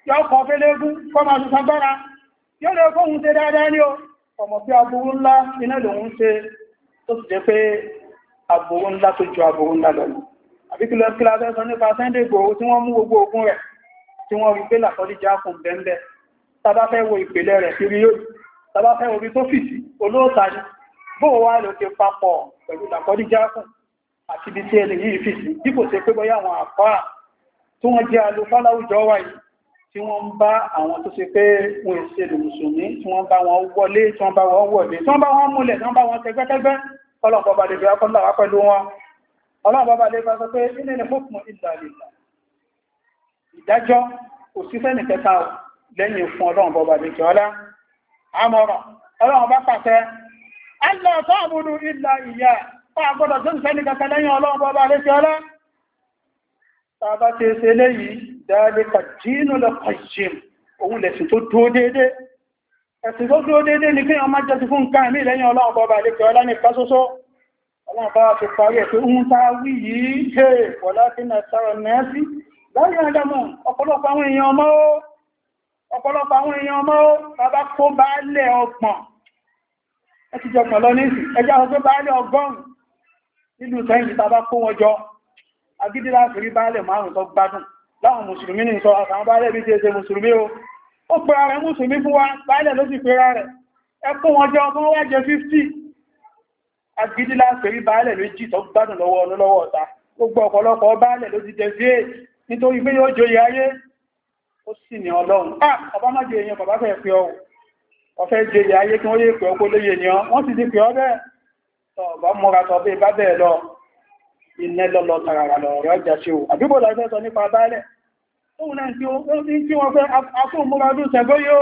Speaker 1: yóò kọ́ fẹ́lẹ́gún kọ́ máa tún sagbára yóò lè fóhun ṣe dáadáa ní o ọmọ pé aburú ńlá iná lòun ṣe tó sì jẹ́ pé aburú ńlá tó ju aburú ńlá lọ àbí kí lọ kí la fẹ́ sọ nípa Sunday Igboho tí wọ́n mú gbogbo ogun rẹ̀ tí wọ́n rí pé làkọ́díjá fún bẹ́ẹ̀ tàbá fẹ́ wo ìpìlẹ̀ rẹ̀ sí rí yóò tàbá fẹ́ wo bí tó fìsí olóòtà ní bóò wá ló ti papọ̀ pẹ̀lú làkọ́díjá fún àti ibi tí ẹni yìí fìsí bí kò ṣe pé bóyá àwọn àfáà tí wọ́n jẹ́ alùfáà láwùjọ wa yìí tí wọ́n ń bá àwọn tó ṣe pé wọ́n ṣe lùmùsùnmí tí wọ́n bá wọn wọlé tí wọ́n bá wọn wọlé tí wọ́n bá wọn múlẹ̀ tí wọ́n bá wọn tẹgbẹ́tẹgbẹ́ ọlọ́pàá bá lè bẹ̀rẹ̀ kọ́lá wá pẹ̀lú wọn ọlọ́pàá bá lè bá sọ pé ilé ni fókùn ìlà ìlà ìdájọ́ kò sí fẹ́ nìkẹta lẹ́yìn fún ọlọ́run bọ́bá lè jẹ́ ọlá àmọ́ràn ọlọ́run bá pàṣẹ Allah ta'budu illa iyyah gbọ́dọ̀ tó ń fẹ́ nìkẹta lẹ́yìn ọlọ́run bọ́bá lè jẹ́ ọlá tàbá ti ṣe léyìí dhalika ad-dīnu al-qayyim òun lẹ̀sìn tó dúó déédé ẹ̀sìn tó dúó déédé ní kí wọ́n má jẹ́ ti fún nǹkan mí lẹ́yìn ọlọ́run bọ́bá lè jẹ́ ọlá ní ìkásósó ọlọ́run bá fi parí ẹ̀ pé ń ta wí yìí ṣe walakinna akthara an-nāsi lā ya'lamūn ọ̀pọ̀lọpọ̀ àwọn èèyàn ọmọ bàbá kó bá lẹ̀ ọgbọ̀n ẹ ti jọkàn lọ nísì ẹjá ọgbẹ́ bá lẹ̀ ọgọ́rùn nínú sẹ́yìn tàbá kó wọn jọ agídí láti rí báálẹ̀ márùn tó gbádùn láwọn mùsùlùmí ní sọ àtàwọn báálẹ̀ bí jẹ́ mùsùlùmí ó pẹ́ rẹ̀ mùsùlùmí fún wa báálẹ̀ ló sì pẹ́ rẹ̀ ẹ kó wọn jọ tó wá jẹ 50 agídí láti rí báálẹ̀ méjì tó gbádùn lọ́wọ́ ọlọ́wọ́ ọ̀tá gbogbo ọ̀pọ̀lọpọ̀ báálẹ̀ ló ti jẹ sí nítorí pé yóò joyè ayé ó sì ní ọlọ́run ọba má jẹ èèyàn bàbá fẹ́ pẹ́ ọ ọfẹ́ joyè ayé kí wọ́n lè pẹ́ ọkọ́ lóye ni wọ́n sì ti pẹ́ ọ bẹ́ẹ̀ tọ́ mọ́ra tọ́ bí bá bẹ́ẹ̀ lọ iná lọ́lọ́ tààrà lọ rẹ̀ ọjà ṣe o àbíbò lọ́jọ́ sọ nípa báálẹ̀ òun náà tí wọ́n fẹ́ afúnmúra ọdún ṣẹ̀gọ́ yóò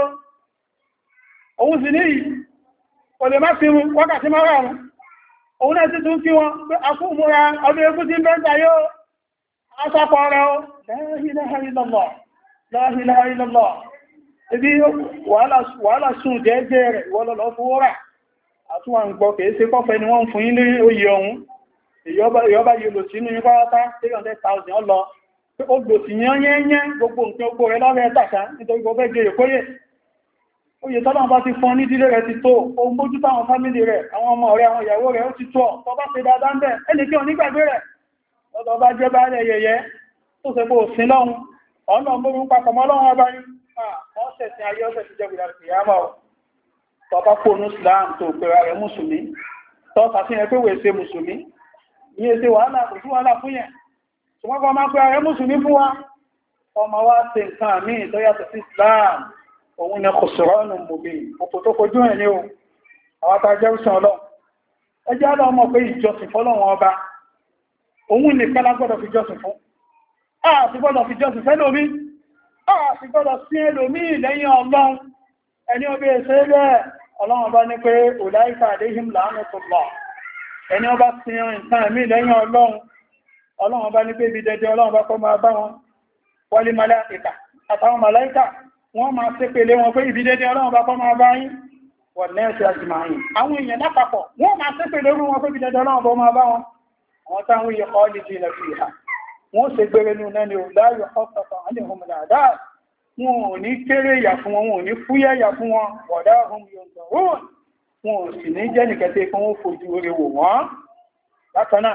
Speaker 1: òun sì ní kò lè má sí wákàtí márùn-ún òun náà sì tún kí wọn pé afúnmúra ọdún egún tí ń bẹ́ńtà yóò asápọ̀ rẹ̀ o la ilaha illallah la ilaha illallah ibi wàhálà sùn jẹ́jẹ́ rẹ̀ ìwọ́lọ́lọ́ fún wọ́rà àtúwà ń gbọ́ kèé sí kọ́fẹ́ ni wọ́n fún yín ní oyè ọ̀hún ìyọba yìí lò sínú ní pátá 300,000 ọlọ ó gbò sí yányẹ́yẹ́ gbogbo nǹkan ogbò rẹ̀ lọ́rẹ̀ ẹ̀tàkà nítorí gbogbo ẹgbẹ̀ ìkóyè oyè tọ́lọ́wọ́n bá ti fún ní dílé rẹ̀ ti tó ohun mójú táwọn fámílì rẹ̀ àwọn ọmọ rẹ̀ àwọn ìyàwó rẹ̀ ó ti tó tọ́ bá ṣe dáadáa ń bẹ̀ ẹni kí o nígbàgbé rẹ̀ lọ́dọ̀ bá jẹ́ bá rẹ̀ yẹyẹ tó ṣe bó sin lọ́hun ọ̀nà mọ́rún papọ̀ mọ́ lọ́wọ́ ọba ní ọ̀sẹ̀ sí ayé ọ̀sẹ̀ sí jẹ́gbìdà ìyàmọ̀ tọ́ bá kóònù Islam tó pèrà rẹ̀ mùsùlùmí tọ́ sàfihàn pé wèé ṣe mùsùlùmí ní èsè wàhálà kò sí wàhálà fún yẹn ṣùgbọ́n kọ́ máa pẹ́ ààrẹ mùsùlùmí fún wa ọmọ wá ṣe nǹkan àmì tó yàtọ̀ sí Islam òun ni khusranun mubin òkò tó kojú ẹ̀ ní o àwọn tàjẹ́ òsàn ọlọ́run ẹjẹ́ àlọ́ ọmọ pé ìjọsìn fọ́lọ́run ọba òun nìkan la gbọ́dọ̀ fi jọsìn fún àti gbọ́dọ̀ fi jọsìn fẹ́lómi àti gbọ́dọ̀ sí ẹlòmí lẹ́yìn ọlọ́run ẹni ọbẹ̀ ẹ̀ṣẹ́ bẹ́ẹ̀ ọlọ́run ọba ní pé ulaika alayhim la'natullah ẹni ọba ti rìn nǹkan ẹ̀mí lẹ́yìn ọlọ́run ọba ní pé ibi dẹdẹ ọlọ́run bá kọ́ máa bá wọn wọlé màláíkà àtàwọn màláíkà wọ́n máa ṣe pèlé wọn pé ibi dẹdẹ ọlọ́run bá kọ́ máa bá yín wọ̀n nẹ́ẹ̀sì àjìmáyìn àwọn èèyàn lápapọ̀ wọ́n máa ṣe pèlé wọn pé ibi dẹdẹ ọlọ́run bá máa bá wọn àwọn táwọn èèyàn kọ́ lè jìnà fi ìhà wọ́n ṣe gbére nù nẹ́ni ò láyọ̀ ọ́pọ̀tọ̀ àdéhùn dáadáa wọn ò ní kéré ìyà fún wọn wọn ò ní fúyẹ́ ìyà fún wọn wọ̀dá ohun yóò wọn ò sì ní jẹ́ nìkẹ́tẹ́ kí wọ́n fojú orí wò wọ́n látọ̀nà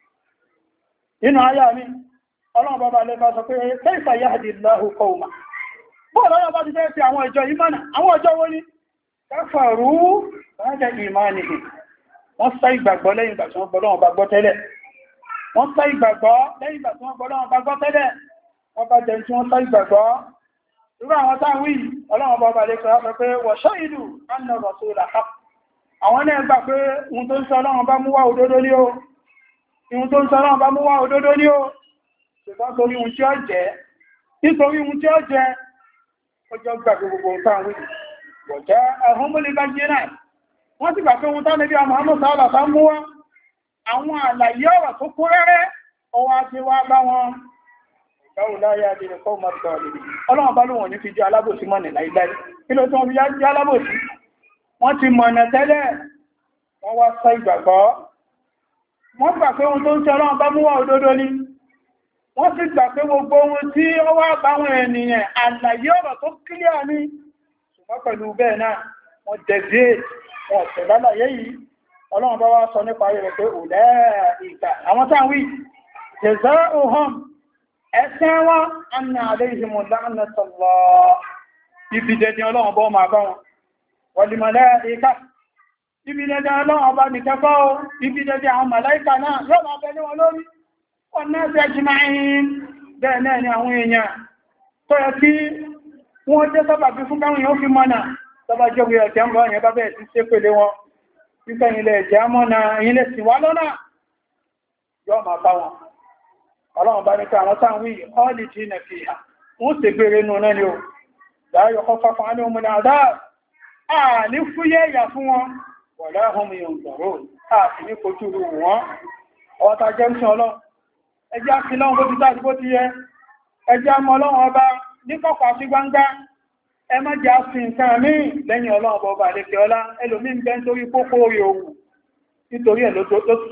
Speaker 1: nínú ayá mi ọlọ́run bàbá lẹ́fà sọ pé kayfa yahdillahu qawman bọ́ọ̀lọ́ yọ bá ti fẹ́ sí àwọn ìjọ ìmánà àwọn ìjọ wó ní kafaru ba'da imanihim wọ́n sá ìgbàgbọ́ lẹ́yìn ìgbà tí wọ́n gbọ́ lọ́wọ́ bá gbọ́ tẹ́lẹ̀ wọ́n sá ìgbàgbọ́ lẹ́yìn ìgbà tí wọ́n gbọ́ lọ́wọ́ bá gbọ́ tẹ́lẹ̀ wọ́n bá jẹ́ tí wọ́n sá ìgbàgbọ́ irú àwọn táwí ọlọ́run bàbá lẹ́fà sọ pé wa shahidu anna rasula haqq àwọn náà gbà pé ohun tó ń sọ ọlọ́run bá mú wá òdodo ní o ihun tó ń sọ ọlọ́run bá mú wá òdodo ní o ṣùgbọ́n torí ohun tí ó jẹ́ nítorí ohun tí ó jẹ́ ọjọ́ gbàgbé gbogbo nǹkan wí wọ̀jẹ́ ẹ̀hún mú lè bá jẹ́ náà wọ́n sì gbà pé ohun tánà bí i Muhammad sallallahu alaihi wasallam mú wá àwọn àlàyé ọ̀rọ̀ tó kó rẹ́rẹ́ ọwọ́ àti wá bá wọn ìgbàwò láyé adìrẹ kọ́ mọ́ ọlọ́run bá lóhun ní fi jẹ́ alábòsí mọ́nì láìláì kí ló tí wọ́n fi jẹ́ alábòsí wọ́n ti mọ̀nà tẹ́lẹ̀ wọ́n wá sọ ìgbàgbọ́ wọ́n gbà pé ohun tó ń ṣe ọlọ́run bá mú wá òdodo ní wọ́n sì gbà pé gbogbo ohun tí ó wá báwọn ènìyàn àlàyé ọ̀rọ̀ tó kílíà ní ṣùgbọ́n pẹ̀lú bẹ́ẹ̀ náà wọ́n dẹ̀dẹ̀ wọn ọ̀sẹ̀ lálàyé yìí. Ọlọ́run bá wá sọ nípa rẹ̀ pé òlẹ́ ìgbà àwọn táwí jazaohum ẹ̀sẹ̀ wọn anna alayhimu la'natullah ibi dẹ̀dẹ̀ Ọlọ́run bá máa bá wọn wal malaika ibi dẹ̀dẹ̀ Ọlọ́run bá ní kẹfọ́ ibi dẹ̀dẹ̀ àwọn màláìkà náà yóò máa bẹ ní wọn lórí ọ̀nà ẹ̀sẹ̀ ajma'in. Bẹ́ẹ̀ náà ni àwọn èèyàn tó yẹ kí wọ́n jẹ́ sábàbí fún káwọn èèyàn fi mọ́nà tọ́bá jẹ́ wí ọ̀tẹ́ ń bọ́ ìyẹn bá bẹ̀ẹ̀ sí ṣe pèlé wọn títẹ́ ilẹ̀ ẹ̀jẹ̀ mọ́nà ilẹ̀ sì wá lọ́nà yọ́ máa bá wọn. Ọlọ́run bá ní pé àwọn táwọn wí ọ́ọ̀lì jí nà fi hà wọ́n sì gbére nù náà ni ó dáyọ̀ kọ́kọ́ fún ní omi náà dáa à ní fúyẹ́ ìyà fún wọn wọ̀lá ọmọ èèyàn gbọ̀rọ̀ àti ní kojú rú wọn. Ọ̀tá jẹ́ ń sọ Ọlọ́run ẹjá sí lọ́run bó ti dájú bó ti yẹ ẹjá mọ́ Ọlọ́run ọba ní kọ̀kọ̀ àti gbangba ẹ má jà sí nǹkan mí lẹ́yìn Ọlọ́run ọba àlejò ọlá ẹlòmí ń bẹ nítorí kókó orí òwú nítorí ẹ̀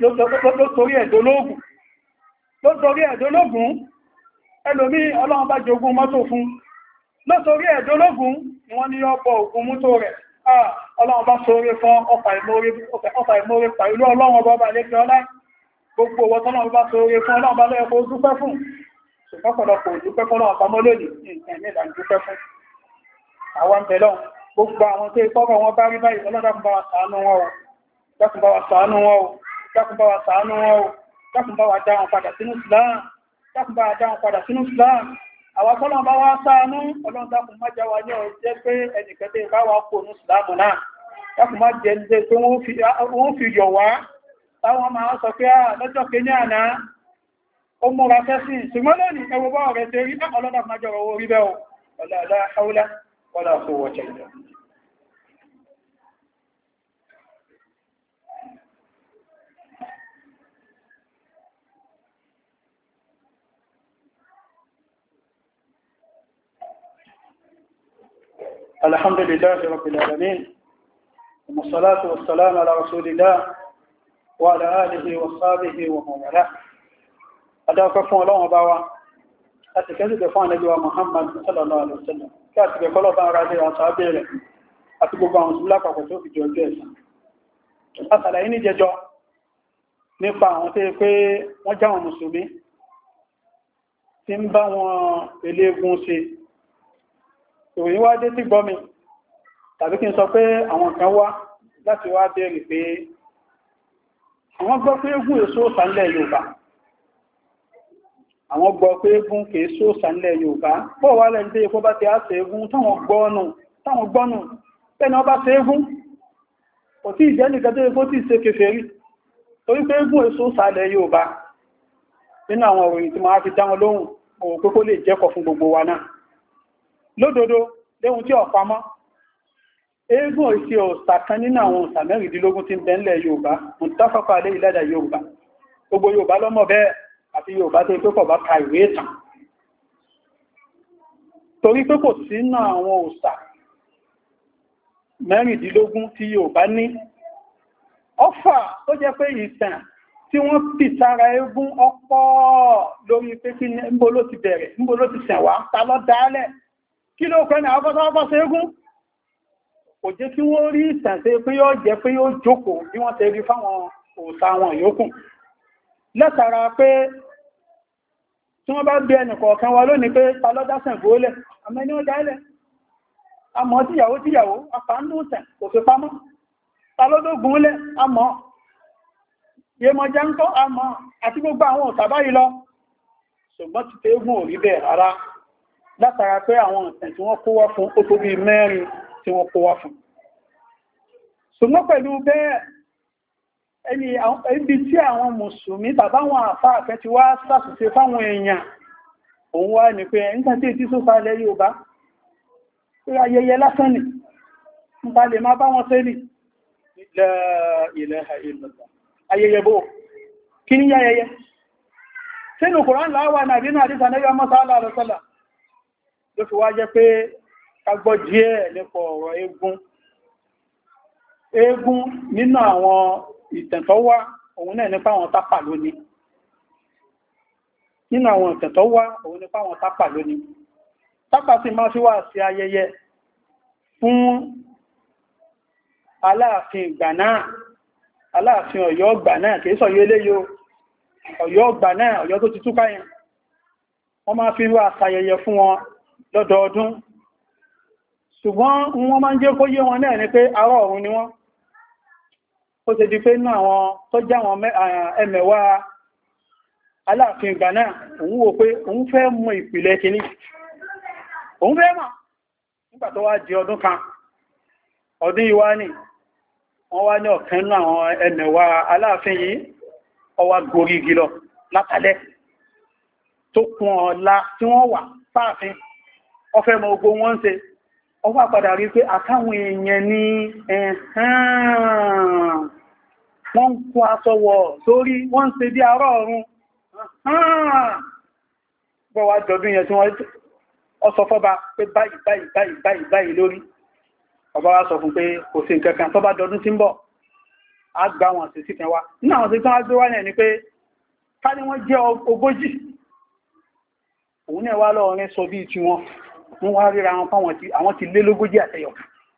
Speaker 1: lótorí ẹ̀dólógún ẹlòmí Ọlọ́run bá jogún mọ́tò fún lótorí ẹ̀dólógún ni wọ́n ní ọ̀pọ̀ ògùn mọ́tò rẹ̀. Ọlọ́run bá sóre fún ọfà ìmóre pàílú Ọlọ́run ọba àlejò ọlá gbogbo owó tọ́lọ́run bá sóre fún Ọlọ́run bá lọ́yẹ̀ kó dúpẹ́ fún ṣùgbọ́n pọ̀lọpọ̀ òdúpẹ́ fọ́lọ́run pamọ́ lónìí nǹkan ní ìlànà dúpẹ́ fún àwọn bẹ̀lọ́ gbogbo àwọn tó ìpọ́pọ̀ wọn bá rí báyìí ọlọ́dàkùn bá wa ṣàánú wọn o dákùn bá wa ṣàánú wọn o dákùn bá wa ṣàánú wọn o dákùn bá wa dá wọn padà sínú Islam dákùn bá wa dá wọn padà sínú Islam. àwọn tọ́lọ́run bá wa ṣàánú Ọlọ́run dákùn má jẹ́ wa ní ọjẹ́ pé ẹnìkẹ́tẹ́ bá wa kó ní Islam náà dákùn má jẹ́ ní pé wọ́n fi yọ̀ wá táwọn máa sọ pé lọ́jọ́ kéní àná ó múra fẹ́sìn ṣùgbọ́n lónìí ẹwọ bá ọ̀rẹ́ tẹ́ rí ọlọ́dàkùn má jẹ́ owó rí bẹ́ o ọ̀lá haúlá ولا قوة إلا بالله. الحمد لله رب العالمين والصلاة والسلام على رسول الله وعلى آله وصحبه ومن والاه. أدعوكم الله وبعوا أتكلم فعن نبي محمد صلى الله عليه وسلم láti bẹ̀kọ́ lọ́bá ara rẹ̀ àtàbẹ̀ rẹ̀ àti gbogbo àwọn òṣìlá àpapọ̀ tó fi jọ ọjọ́ ẹ̀sán. Àṣàlàyé ní jẹjọ nípa àwọn tó yẹ pé wọ́n jáwọn mùsùlùmí tí ń bá wọn eléégún ṣe. Ìròyìn wá dé tí gbọ́mi tàbí kí n sọ pé àwọn kan wá láti wá bẹ̀rẹ̀ pé àwọn gbọ́ pé égún èso sànlẹ̀ Yorùbá àwọn gbọ́ pé égún kìí sóòsà nílẹ̀ Yorùbá bọ́ wà lẹ́yìn tí ikú bá ti á ṣe égún táwọn gbọ́nù pẹ́ni ọba ṣe égún kò tí ìjẹ́ nìkan tó ikú tí ṣe kèfèrí torí pé égún èso sàlẹ̀ Yorùbá nínú àwọn òròyìn tí máa fi dá wọn lóhùn òun pé kó lè jẹ́kọ̀ fún gbogbo wa náà lódodo léhun tí ọ̀pamọ́ égún ìṣe òsà kan nínú àwọn òsà mẹ́rìndínlógún tí ń bẹ nílẹ̀ Yorùbá mùtáfàkọ́ alẹ́ ìlẹ́dà Yorùbá gbogbo Yorùbá lọ́mọ bẹ́ẹ̀ àti Yorùbá tó pé kò bá ka ìwé ìtàn torí pé kò sí náà àwọn òòṣà mẹ́rìndínlógún tí Yorùbá ní Ọ̀fà tó jẹ́ pé ìtàn tí wọ́n pì sára eégún ọ̀pọ̀ lórí pé kí níbo ló ti bẹ̀rẹ̀ níbo ló ti ṣẹ̀ wá ta ló dálẹ̀ kí ló kọ́ ní àwọn ọkọ̀ ṣe eégún kò jẹ́ kí wọ́n rí ìtàn tí pé yóò jẹ́ pé yóò jókòó bí wọ́n ṣe rí fáwọn òòṣà wọn yòókù látara pé tí wọ́n bá bí ẹnì kọ̀ọ̀kan wa lónìí pé ta ló dá Ṣàngó lẹ̀ àmọ́ ẹni ó dálẹ̀ àmọ́ tíyàwó àpáńdùsẹ̀ kò fi pamọ́ ta ló dógún lẹ̀ àmọ́ Yemọja ń kọ́ àmọ́ àti gbogbo àwọn òtàbá yìí lọ ṣùgbọ́n ti tẹ́ gùn orí bẹ̀ rárá látara pé àwọn ọ̀sẹ̀ tí wọ́n kó wá fún ó tó bí mẹ́rin tí wọ́n kó wá fún ṣùgbọ́n pẹ̀lú bẹ́ẹ̀ ibi tí àwọn mùsùlùmí tàbáwọn àfáàfẹ́ ti wá ṣàṣìṣe fáwọn èèyàn òun wá ní pé nígbàtí tí só falẹ̀ Yorùbá pé ayẹyẹ lásán ni ń bá lè máa bá wọn ṣe ní la ilaha illallah ayẹyẹ bó kí ní ayẹyẹ sínú Kùránì láwà nàbí náà àdísà nẹ́bí ọmọ sáàlá àlọ́sọ́lá ló fi wá jẹ́ pé kagbọ́ díẹ̀ nípa ọ̀rọ̀ eégún nínú àwọn ìtẹ̀ntọ́ wá òun náà nípa àwọn tápà lónìí nínú àwọn ìtẹ̀ tó wá òun ni fáwọn tápà lónìí. Tápà sì máa fi wá sí ayẹyẹ fún Aláàfin ìgbà náà, Aláàfin Ọ̀yọ́ ìgbà náà, kìí sọ̀yọ́ eléyìí Ọ̀yọ́ ìgbà náà, Ọ̀yọ́ tó ti túká yẹn. Wọ́n máa fi wá sayẹyẹ fún wọn lọ́dọọdún. Ṣùgbọ́n wọ́n máa ń jẹ́ kó yé wọn náà ni pé ará ọ̀run ni wọ́n. Ó ṣe di pé ní àwọn tó já wọn ẹmẹ̀wà Aláàfin ìgbà náà, òun wò pé òun fẹ́ mọ ìpìlẹ̀ kìíní. Òun fẹ́ mọ̀ nígbà tó wá di ọdún kan. Ọdún yìí wá ní wọ́n wá ní ọ̀kan nínú àwọn ẹmẹ̀wà Aláàfin yìí, ó wá gorí igi lọ látàlẹ́ tó kún ọlá tí wọ́n wà fáàfin. Ó fẹ́ mọ ogbó wọ́n ń ṣe. Ó wá padà rí pé àtàwọn èèyàn ní wọ́n ń kó aṣọ wọ̀ sórí, wọ́n ń ṣe bí ará ọ̀run. Bọ́ wá jọdún yẹn tí wọ́n sọ fọ́ba pé báyìí lórí. Ọba wá sọ fún pé kò sí nǹkan kan tó bá dọdún tí ń bọ̀, á gbá wọn sí síkẹ wá. Nínú àwọn sí tí wọ́n gbé wá náà ni pé ká ní wọ́n jẹ́ 40, òun náà wá lọ́rin sọ bí ti wọn, wọ́n wá ríra wọn fáwọn tí àwọn ti lé 40 àtẹyọ.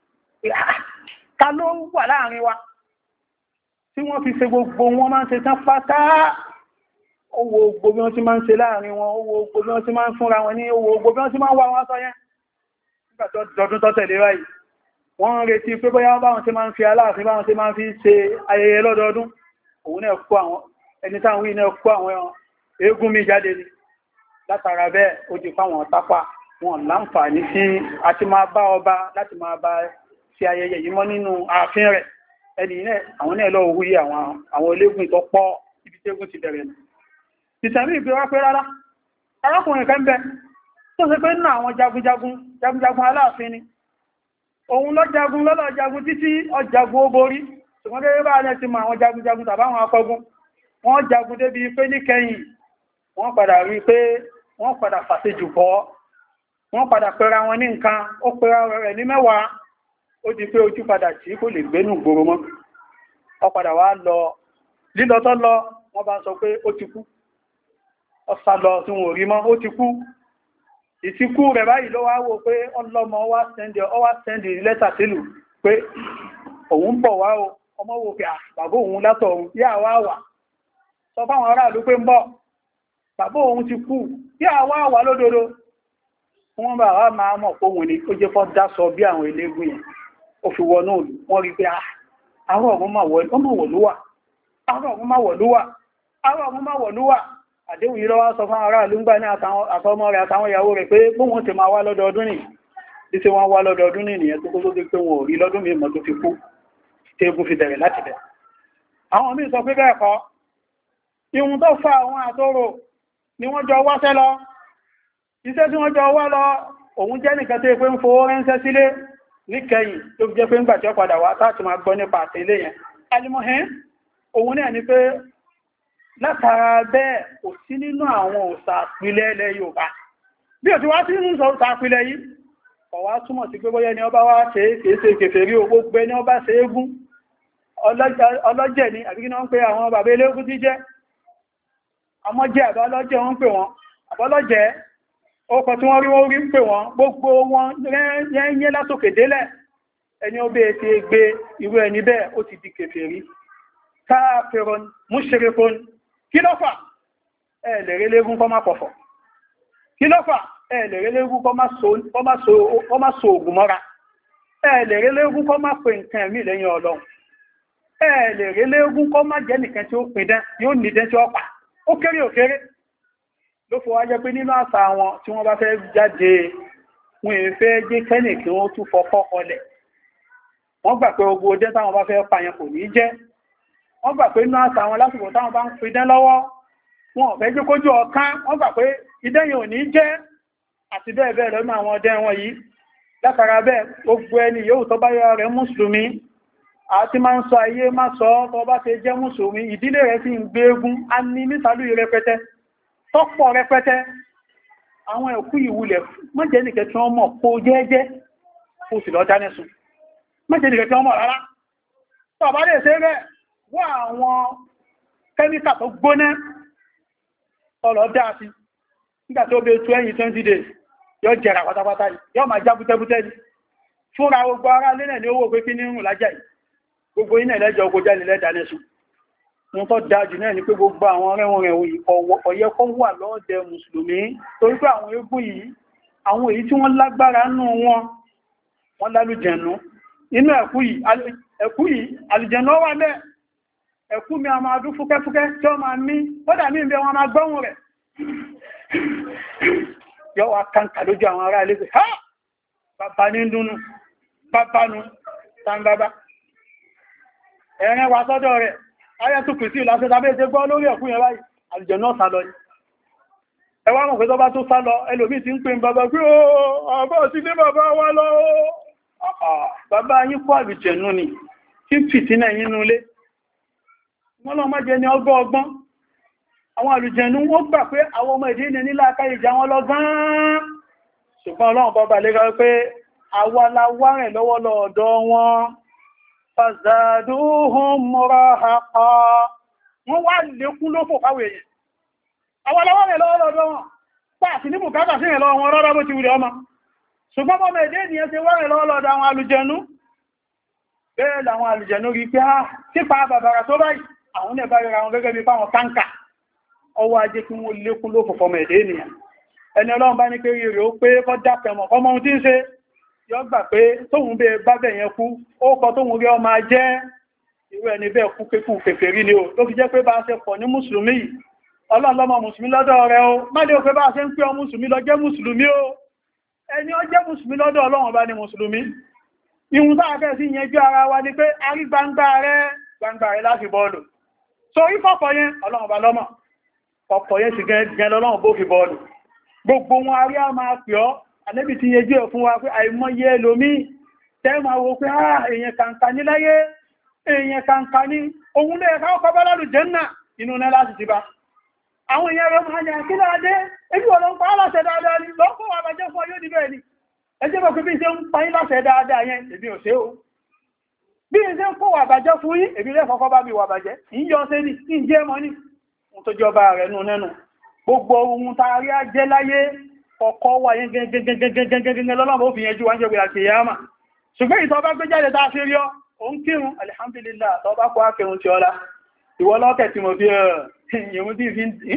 Speaker 1: Ta ló wà láàrin wa tí wọ́n fi ṣe gbogbo wọn máa ń ṣe tán pátá? Owó gbogbo bí wọ́n ti máa ń ṣe láàrin wọn, owó gbogbo bí wọ́n ti máa ń fúnra wọn ní owó gbogbo bí wọ́n ti máa ń wá wọn sọ yẹn. Nígbà tó dọdún tó tẹ̀lé báyìí, wọ́n ń retí pé bóyá báwọn ti máa ń fi Aláàfin báwọn ti máa ń fi ṣe ayẹyẹ lọ́dọọdún. Òun náà kó àwọn ẹni táwọn wí náà kó àwọn eégún mi jáde ni. Látara bẹ́ẹ̀ ó di fáwọn tápà wọn láǹfààní sí àti máa bá ọba láti máa bá ṣe ayẹyẹ yìí mọ́ nínú ààfin rẹ̀. Ẹni náà àwọn náà lọ wúyé àwọn ológun tó pọ̀ ibi tégún ti bẹ̀rẹ̀ nù. Ìtẹ̀mí ìgbé wá pé rárá, arákùnrin kan bẹ tó ṣe pé nínú àwọn jagunjagun Aláàfin ni. Òun lọ jagun títí ọjagun ó borí. Ṣùgbọ́n gẹ́gẹ́ bá alẹ́ ti mọ àwọn jagunjagun tàbáwọn akọgun. Wọ́n jagun débi pé níkẹyìn, wọ́n padà rí pé wọ́n padà fàṣejù bọ́. Wọ́n padà pẹ̀ra wọn ní nǹkan, ó pẹ̀ra rẹ̀ ní 10. Ó di pé ojú padà tí kò lè gbénú gbòrò mọ́. Ó padà wá lọ, lílọ tó lọ, wọ́n bá sọ pé ó ti kú. Ó sá lọ tí wọ́n rí mọ́, ó ti kú. Ìsìnkú rẹ̀ báyìí ló wá wò pé ọlọ́mọ wá sẹ́ndì lẹ́tà sílù pé òun bọ̀ wá o, ọmọ wò pé bàbá òun látọ̀ òun yá wá. Sọ fáwọn aráàlú pé ń bọ̀, bàbá òun ti kú, yá wá lódodo. Wọ́n bá wá máa mọ̀ fóhun ni ó jẹ́ fọ́ dásọ bí àwọn eléégún yẹn. Ó fi wọnú òlù, wọ́n rí pé àárọ̀ ọ̀run máa wọ̀ ló wà. Àdéhùn yìí lọ́wọ́ sọ fún ará ìlú ń gbà ní àtọmọ rẹ̀ àtàwọn ìyàwó rẹ̀ pé bóhun ti máa wá lọ́dọọdún nì. Títí wọ́n wá lọ́dọọdún nì nìyẹn tó kó tó pé wọn ò rí lọ́dún mímọ̀ tó fi kú. Tégún fi bẹ̀rẹ̀ láti bẹ̀. Àwọn míì sọ pé bẹ́ẹ̀ kọ́. Ihun tó fa àwọn àtòrò ni wọ́n jọ wáṣẹ́ lọ. Iṣẹ́ tí wọ́n jọ wá lọ, òun jẹ́ nìkan tó pé ń fowó ránṣẹ́ sílé níkẹyìn tó fi jẹ́ pé ń gbà tí ó padà wá láti máa gbọ́ nípa àtẹ̀lé yẹn. Alimohin, òun náà ni pé látara bẹ́ẹ̀ kò sí nínú àwọn òsà àpilẹ̀ ilẹ̀ Yorùbá. Bí ò ti wá sí nínú òsà àpilẹ̀ yìí, ọ̀wá túmọ̀ sí pé bóyá ni ọba wá ṣe kéèṣe kèfèrí owó gbé ní ọba ṣe égún ọlọ́jẹ̀ ni àbí kí wọ́n ń pe àwọn bàbá eléégún tí jẹ́ ọmọjẹ́ àbá ọlọ́jẹ̀ wọ́n ń pè wọ́n àbọ́lọ́jẹ́ ọkọ̀ tí wọ́n rí ń pè wọ́n gbogbo wọn yẹ́ látòkè délẹ̀ ẹni ó bẹ́ẹ̀ ti gbé irú ẹni bẹ́ẹ̀ ó ti di kèfèrí káàfẹ́rọn múṣẹ́rẹ́fọn kí ló fà ẹ̀lẹ̀rẹ́ légún kọ́ má pọ̀fọ̀ kí ló fà ẹ̀lẹ̀rẹ́ légún kọ́ má so ògùn mọ́ra ẹ̀lẹ̀rẹ́ légún kọ́ má pè nǹkan ẹ̀mí lẹ́yìn Ọlọ́run ẹ̀lẹ̀rẹ́ légún kọ́ má jẹ́ nìkan tí ó pin dán yóò ní dán tí ó pa ó kéré òkéré ló fọ́ wá jẹ́ pé nínú àṣà wọn tí wọ́n bá fẹ́ jáde wọn èé fẹ́ jẹ́ kẹ́nì kí wọ́n tún fọ́kọ́ kọlẹ̀ wọ́n gbà pé ogun ọdẹ́ táwọn bá fẹ́ pààyàn kò ní jẹ́ wọ́n gbà pé nínú àṣà wọn lásìkò táwọn bá ń fi idán lọ́wọ́ wọn ò fẹ́ jẹ́ kójú ọ̀kan wọ́n gbà pé idán yìí ò ní jẹ́ àti bẹ́ẹ̀ bẹ́ẹ̀ lọ́nà àwọn ọdẹ wọn yìí látara bẹ́ẹ̀ gbogbo ẹni yóò tó bá yọ rẹ̀ mùsùlùmí àti máa ń sọ ayé má sọ tó bá ṣe jẹ́ mùsùlùmí ìdílé rẹ̀ sì ń gbé eégún a ní nísàlú rẹpẹtẹ tọ́pọ̀ rẹpẹtẹ àwọn ẹ̀kú ìwulẹ̀ mọ́jẹ́ nìkẹ́ tí wọ́n mọ̀ kó jẹ́ẹ́jẹ́ kó sì lọ dáná sun mọ́jẹ́ nìkẹ́ tí wọ́n mọ̀ rárá tó bá lè ṣe rẹ̀ wọ́n àwọn kẹ́míkà tó gbóná ọlọ́ dáàtí nígbà tó bẹ 20 days yóò jẹrà pátápátá yóò máa já bútẹ́bútẹ́ ní fúnra gbogbo ara lẹ́nà ní owó pé kí ní rùn lájá yìí gbogbo iná ẹlẹ́jọ ogun jẹ́ lẹ́dà lẹ́sùn wọn tó dájú náà ni pé gbogbo àwọn rẹ̀wọ̀n rẹ̀ ọ̀yẹ́ kọ́ wà lọ́ọ̀dẹ mùsùlùmí torí pé àwọn eégún yìí àwọn èyí tí wọ́n lágbára nù wọ́n lálùjẹ̀nú inú ẹ̀kú yìí àlùjẹ̀nú wà mẹ́ ẹ̀kú mi a máa dún fúkẹ́fúkẹ́ tí ó máa mí kódà mí bẹ wọn máa gbọ́hùn rẹ̀ yọ́ wá kàǹkà lójú àwọn ará ilé pé ha bàbá ní dúnú bàbá nù tàbí ẹ̀rẹ́ wa sọ́dọ̀ rẹ̀ ayẹ́ tó kìí sí ìlàṣẹ́ tàbí ẹ̀ṣẹ́ gbọ́ lórí ẹ̀kú yẹn báyìí àlùjẹ̀nú náà sálọ ní ẹwà mọ̀ pé tó bá tó sálọ ẹlòmí ti ń pè bàbá pé ọ̀bọ̀ sí ní bàbá wa lọ bàbá yín kó àlùjẹ̀nú ni tí ń fìtínà yínú ilé wọ́n lọ máa jẹ ní ọgbọ́n àwọn àlùjẹ̀nú wọ́n gbà pé àwọn ọmọ ìdí ní nílá aká ìjà wọn lọ gan-an ṣùgbọ́n ọlọ́run bọ́bá lè rẹ̀ pé àwọláwà rẹ̀ lọ́wọ́ lọ́ọ̀dọ̀ wọn fàzàdúhùn murahaqa wọ́n wá lékún lófò káwẹ̀ èèyàn àwọláwà rẹ̀ lọ́wọ́ lọ́ọ̀dọ̀ wọn pàtí ní bùkátà sí rẹ̀ lọ́wọ́ wọn rọ́rọ́ bó ti wùlẹ̀ ọmọ ṣùgbọ́n bọ́mọ ìdí ènìyàn ti wá rẹ̀ lọ́wọ́ lọ́ọ̀dọ̀ àwọn àlùjẹ̀nú bẹ́ẹ̀ làwọn àlùjẹ̀nú rí pé sípa bàbàrà tó báyìí àwọn ní ẹ̀bá rẹ̀ àwọn gẹ́gẹ́ bí fáwọn táǹkà ọwọ́ ajé kí wọ́n lékún ló fọ̀fọ́ mẹ̀dẹ́ ènìyàn ẹni ọlọ́run bá ní pé rí rẹ̀ ó pé kọ́ dápẹ̀mọ̀ ọmọ ohun tí ń ṣe yọ́ gbà pé tóhun bẹ́ bá bẹ̀ yẹn kú ó kọ tóhun rí ọmọ jẹ́ irú ẹni bẹ́ẹ̀ kú kékù kèfèrí ni ó tó fi jẹ́ pé bá ṣe pọ̀ ní mùsùlùmí ọlọ́run lọ́mọ mùsùlùmí lọ́dọ̀ rẹ̀ ó má lè pé bá ṣe ń pé ọ mùsùlùmí lọ jẹ́ mùsùlùmí ó ẹni ó jẹ́ mùsùlùmí lọ́dọ̀ ọlọ́run bá ní mùsùlùmí ihun táàkẹ́ sí yẹn jẹ́ ara wa ni pé a rí gbangba rẹ̀ láti bọ́ọ̀lù so ìfọ́pọ̀ yẹn ọlọ́run bá lọ́mọ ọ̀pọ̀ yẹn sì gẹ́ lọ́lọ́run bó fi bọ́ọ̀lù gbogbo wọn arí a máa pè ọ́ ànẹ́bì ti yẹjú ẹ̀ fún wa pé àìmọye ẹlòmí tẹ́ máa wo pé èèyàn kàǹkà ní láyé èèyàn kàǹkà ní ohun lè ká ọkọ̀ bá lálù jẹ́nà inú náà láti ti bá àwọn èèyàn rẹ̀ máa yàn kí láadé ebi wọ́n lọ ń pa á láṣẹ dáadáa ní lọ́pọ̀ wà bàjẹ́ fún ọyọ́ níbẹ̀ ni ẹjẹ́ bọ̀ pé bí iṣẹ́ ń pa yín láṣẹ dáadáa yẹn èmi ò ṣe o bí iṣẹ́ ń kó wà bàjẹ́ fún yín èmi lẹ́ kọ́kọ́ bá mi wà bàjẹ́ ìyọ́ ṣe ní ìjẹ́ mọ́ ní tó jọba rẹ̀ nù nẹ́nu gbogbo ohun tààrí ajẹ́ láyé ọkọ̀ wà yẹn gẹ́gẹ́gẹ́gẹ́gẹ́gẹ́ lọ́lọ́mọ̀ ó fi yẹn jú wá ń jẹ́ àti ìyáma ṣùgbọ́n ìtọ́ bá gbé jáde tàà fi rí ọ o ń kírun alhamdulillah tọ́ bá kọ́ ákẹrun ti ọlá ìwọ lọ́kẹ̀ tí mo fi ìrún tí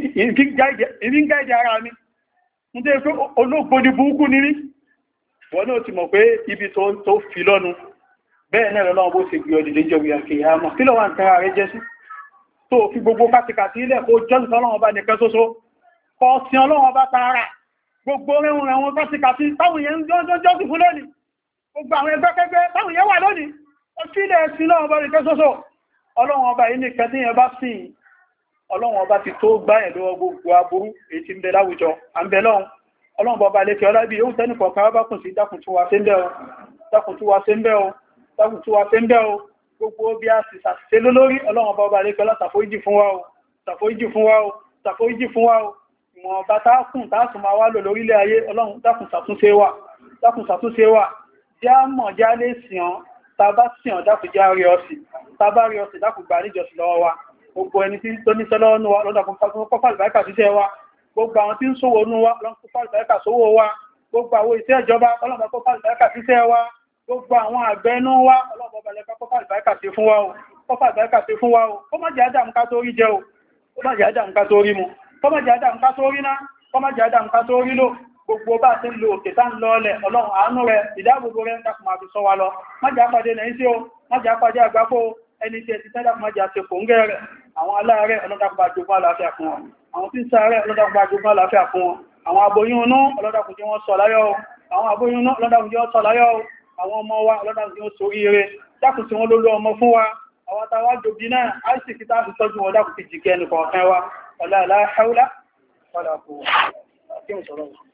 Speaker 1: ìfi ń gáìdì ara mi ń tẹ́ pé olóògbòdì burúkú ní rí wọ́n náà ti mọ̀ pé ibi tó fi lọ́nu bẹ́ẹ̀ náà lọ́lọ́wọ́ bó ṣe gbé ọdìdé jẹ́ àti ìyáma kí lọ wà ń tẹ́ra rẹ jẹ́ sí tó fi gbogbo kátìkàtì ilẹ̀ kó jọ́sìn ọlọ́run ọba nìkan ṣoṣo kọ́ sí ọlọ́run ọba tààrà gbogbo rẹ̀wọ̀n rẹ̀wọ̀n kátìkàtì táwọn yẹn jọ́sìn fún lónìí gbogbo àwọn ẹgbẹ́kẹ́gbẹ́ táwọn yẹn wà lónìí ó sílẹ̀ sí ọlọ́run ọba nìkan ṣoṣo ọlọ́run ọba yìí nìkan tí yẹn bá sìn ọlọ́run ọba ti tó gbáyẹ̀ lọ́wọ́ gbogbo aburú èyí tí ń bẹ láwùjọ à ń bẹ lọ́run ọlọ́run ọba lè fi ọlá bí yóò tẹ́nì kọ̀ọ̀kan bá kùn sí dákùn tí wà sí ń bẹ́ o dákùn tí wà sí ń bẹ́ o dákùn tí wà sí ń bẹ́ o gbogbo bí a sì sàṣẹ́ lólórí ọlọ́run bọ́bá lè fẹ́lá tàfóíjì fún wa o tàfóíjì fún wa o tàfóíjì fún wa o ìwọ̀n bá tákùn táàsùn máa wá lò lórílẹ̀ ayé ọlọ́run dákùn ṣàtúnṣe wa já mọ̀ já lè sìàn tàbá sìàn dákùn já rí ọsì tàbá rí ọsì dákùn gbà níjọsìn lọ́wọ́ wa gbogbo ẹni tí tó ní sẹ́lọ́nù wa lọ́dàkùn kọ́fà ìbáríkà síṣẹ́ wa gbogbo àwọn tí ń ṣòwò nú wa lọ́dàkùn kọ́fà ìbáríkà sówó wa gbogbo àwọn iṣẹ́ ìjọba ọlọ́dàkùn kọ́fà ìbáríkà síṣẹ́ wa gbogbo àwọn àgbẹ̀nú wa ọlọ́bọ̀bẹ̀lẹ̀ kọ́fà ìbáríkà sí fún wa o kọ́fà ìbáríkà sí fún wa o kó má jẹ́ àdàm ká tó rí jẹ o kó má jẹ́ àdàm ká tó rí mu kó má jẹ́ àdàm ká tó rí ná kó má jẹ́ àdàm ká tó rí lò gbogbo bá ti ń lo òkè tá ń lọ ọlẹ̀ ọlọ́run àánú rẹ̀ ìdáàbòbò rẹ̀ dákùn máa fi sọ wa lọ má jẹ́ àpàdé lẹ́yìn sí o má jẹ́ àpàdé àgbákò ẹni tí ẹ ti tẹ́lá má jẹ́ àṣepò ń gẹ́rẹ̀ àwọn aláàrẹ̀ ọlọ́dàkùnbà jogún àlàáfíà fún wọn àwọn tí ń sáré ọlọ́dàkùnbà jogún àlàáfíà fún wọn àwọn aboyún inú ọlọ́dàkùn tí wọ́n sọ láyọ̀ àwọn aboyún inú ọlọ́dàkùn tí wọ́n sọ láyọ̀ àwọn ọmọ wa ọlọ́dàkùn tí wọ́n sórí eré dákùn tí wọ́n lólú ọmọ fún wa àwọn tàwà jòbí náà àìsìkí tá fi tọ́jú wọn dákùn ti jìkẹ́ ẹnì kọ̀ọ̀kan wa ọlá aláhàúlá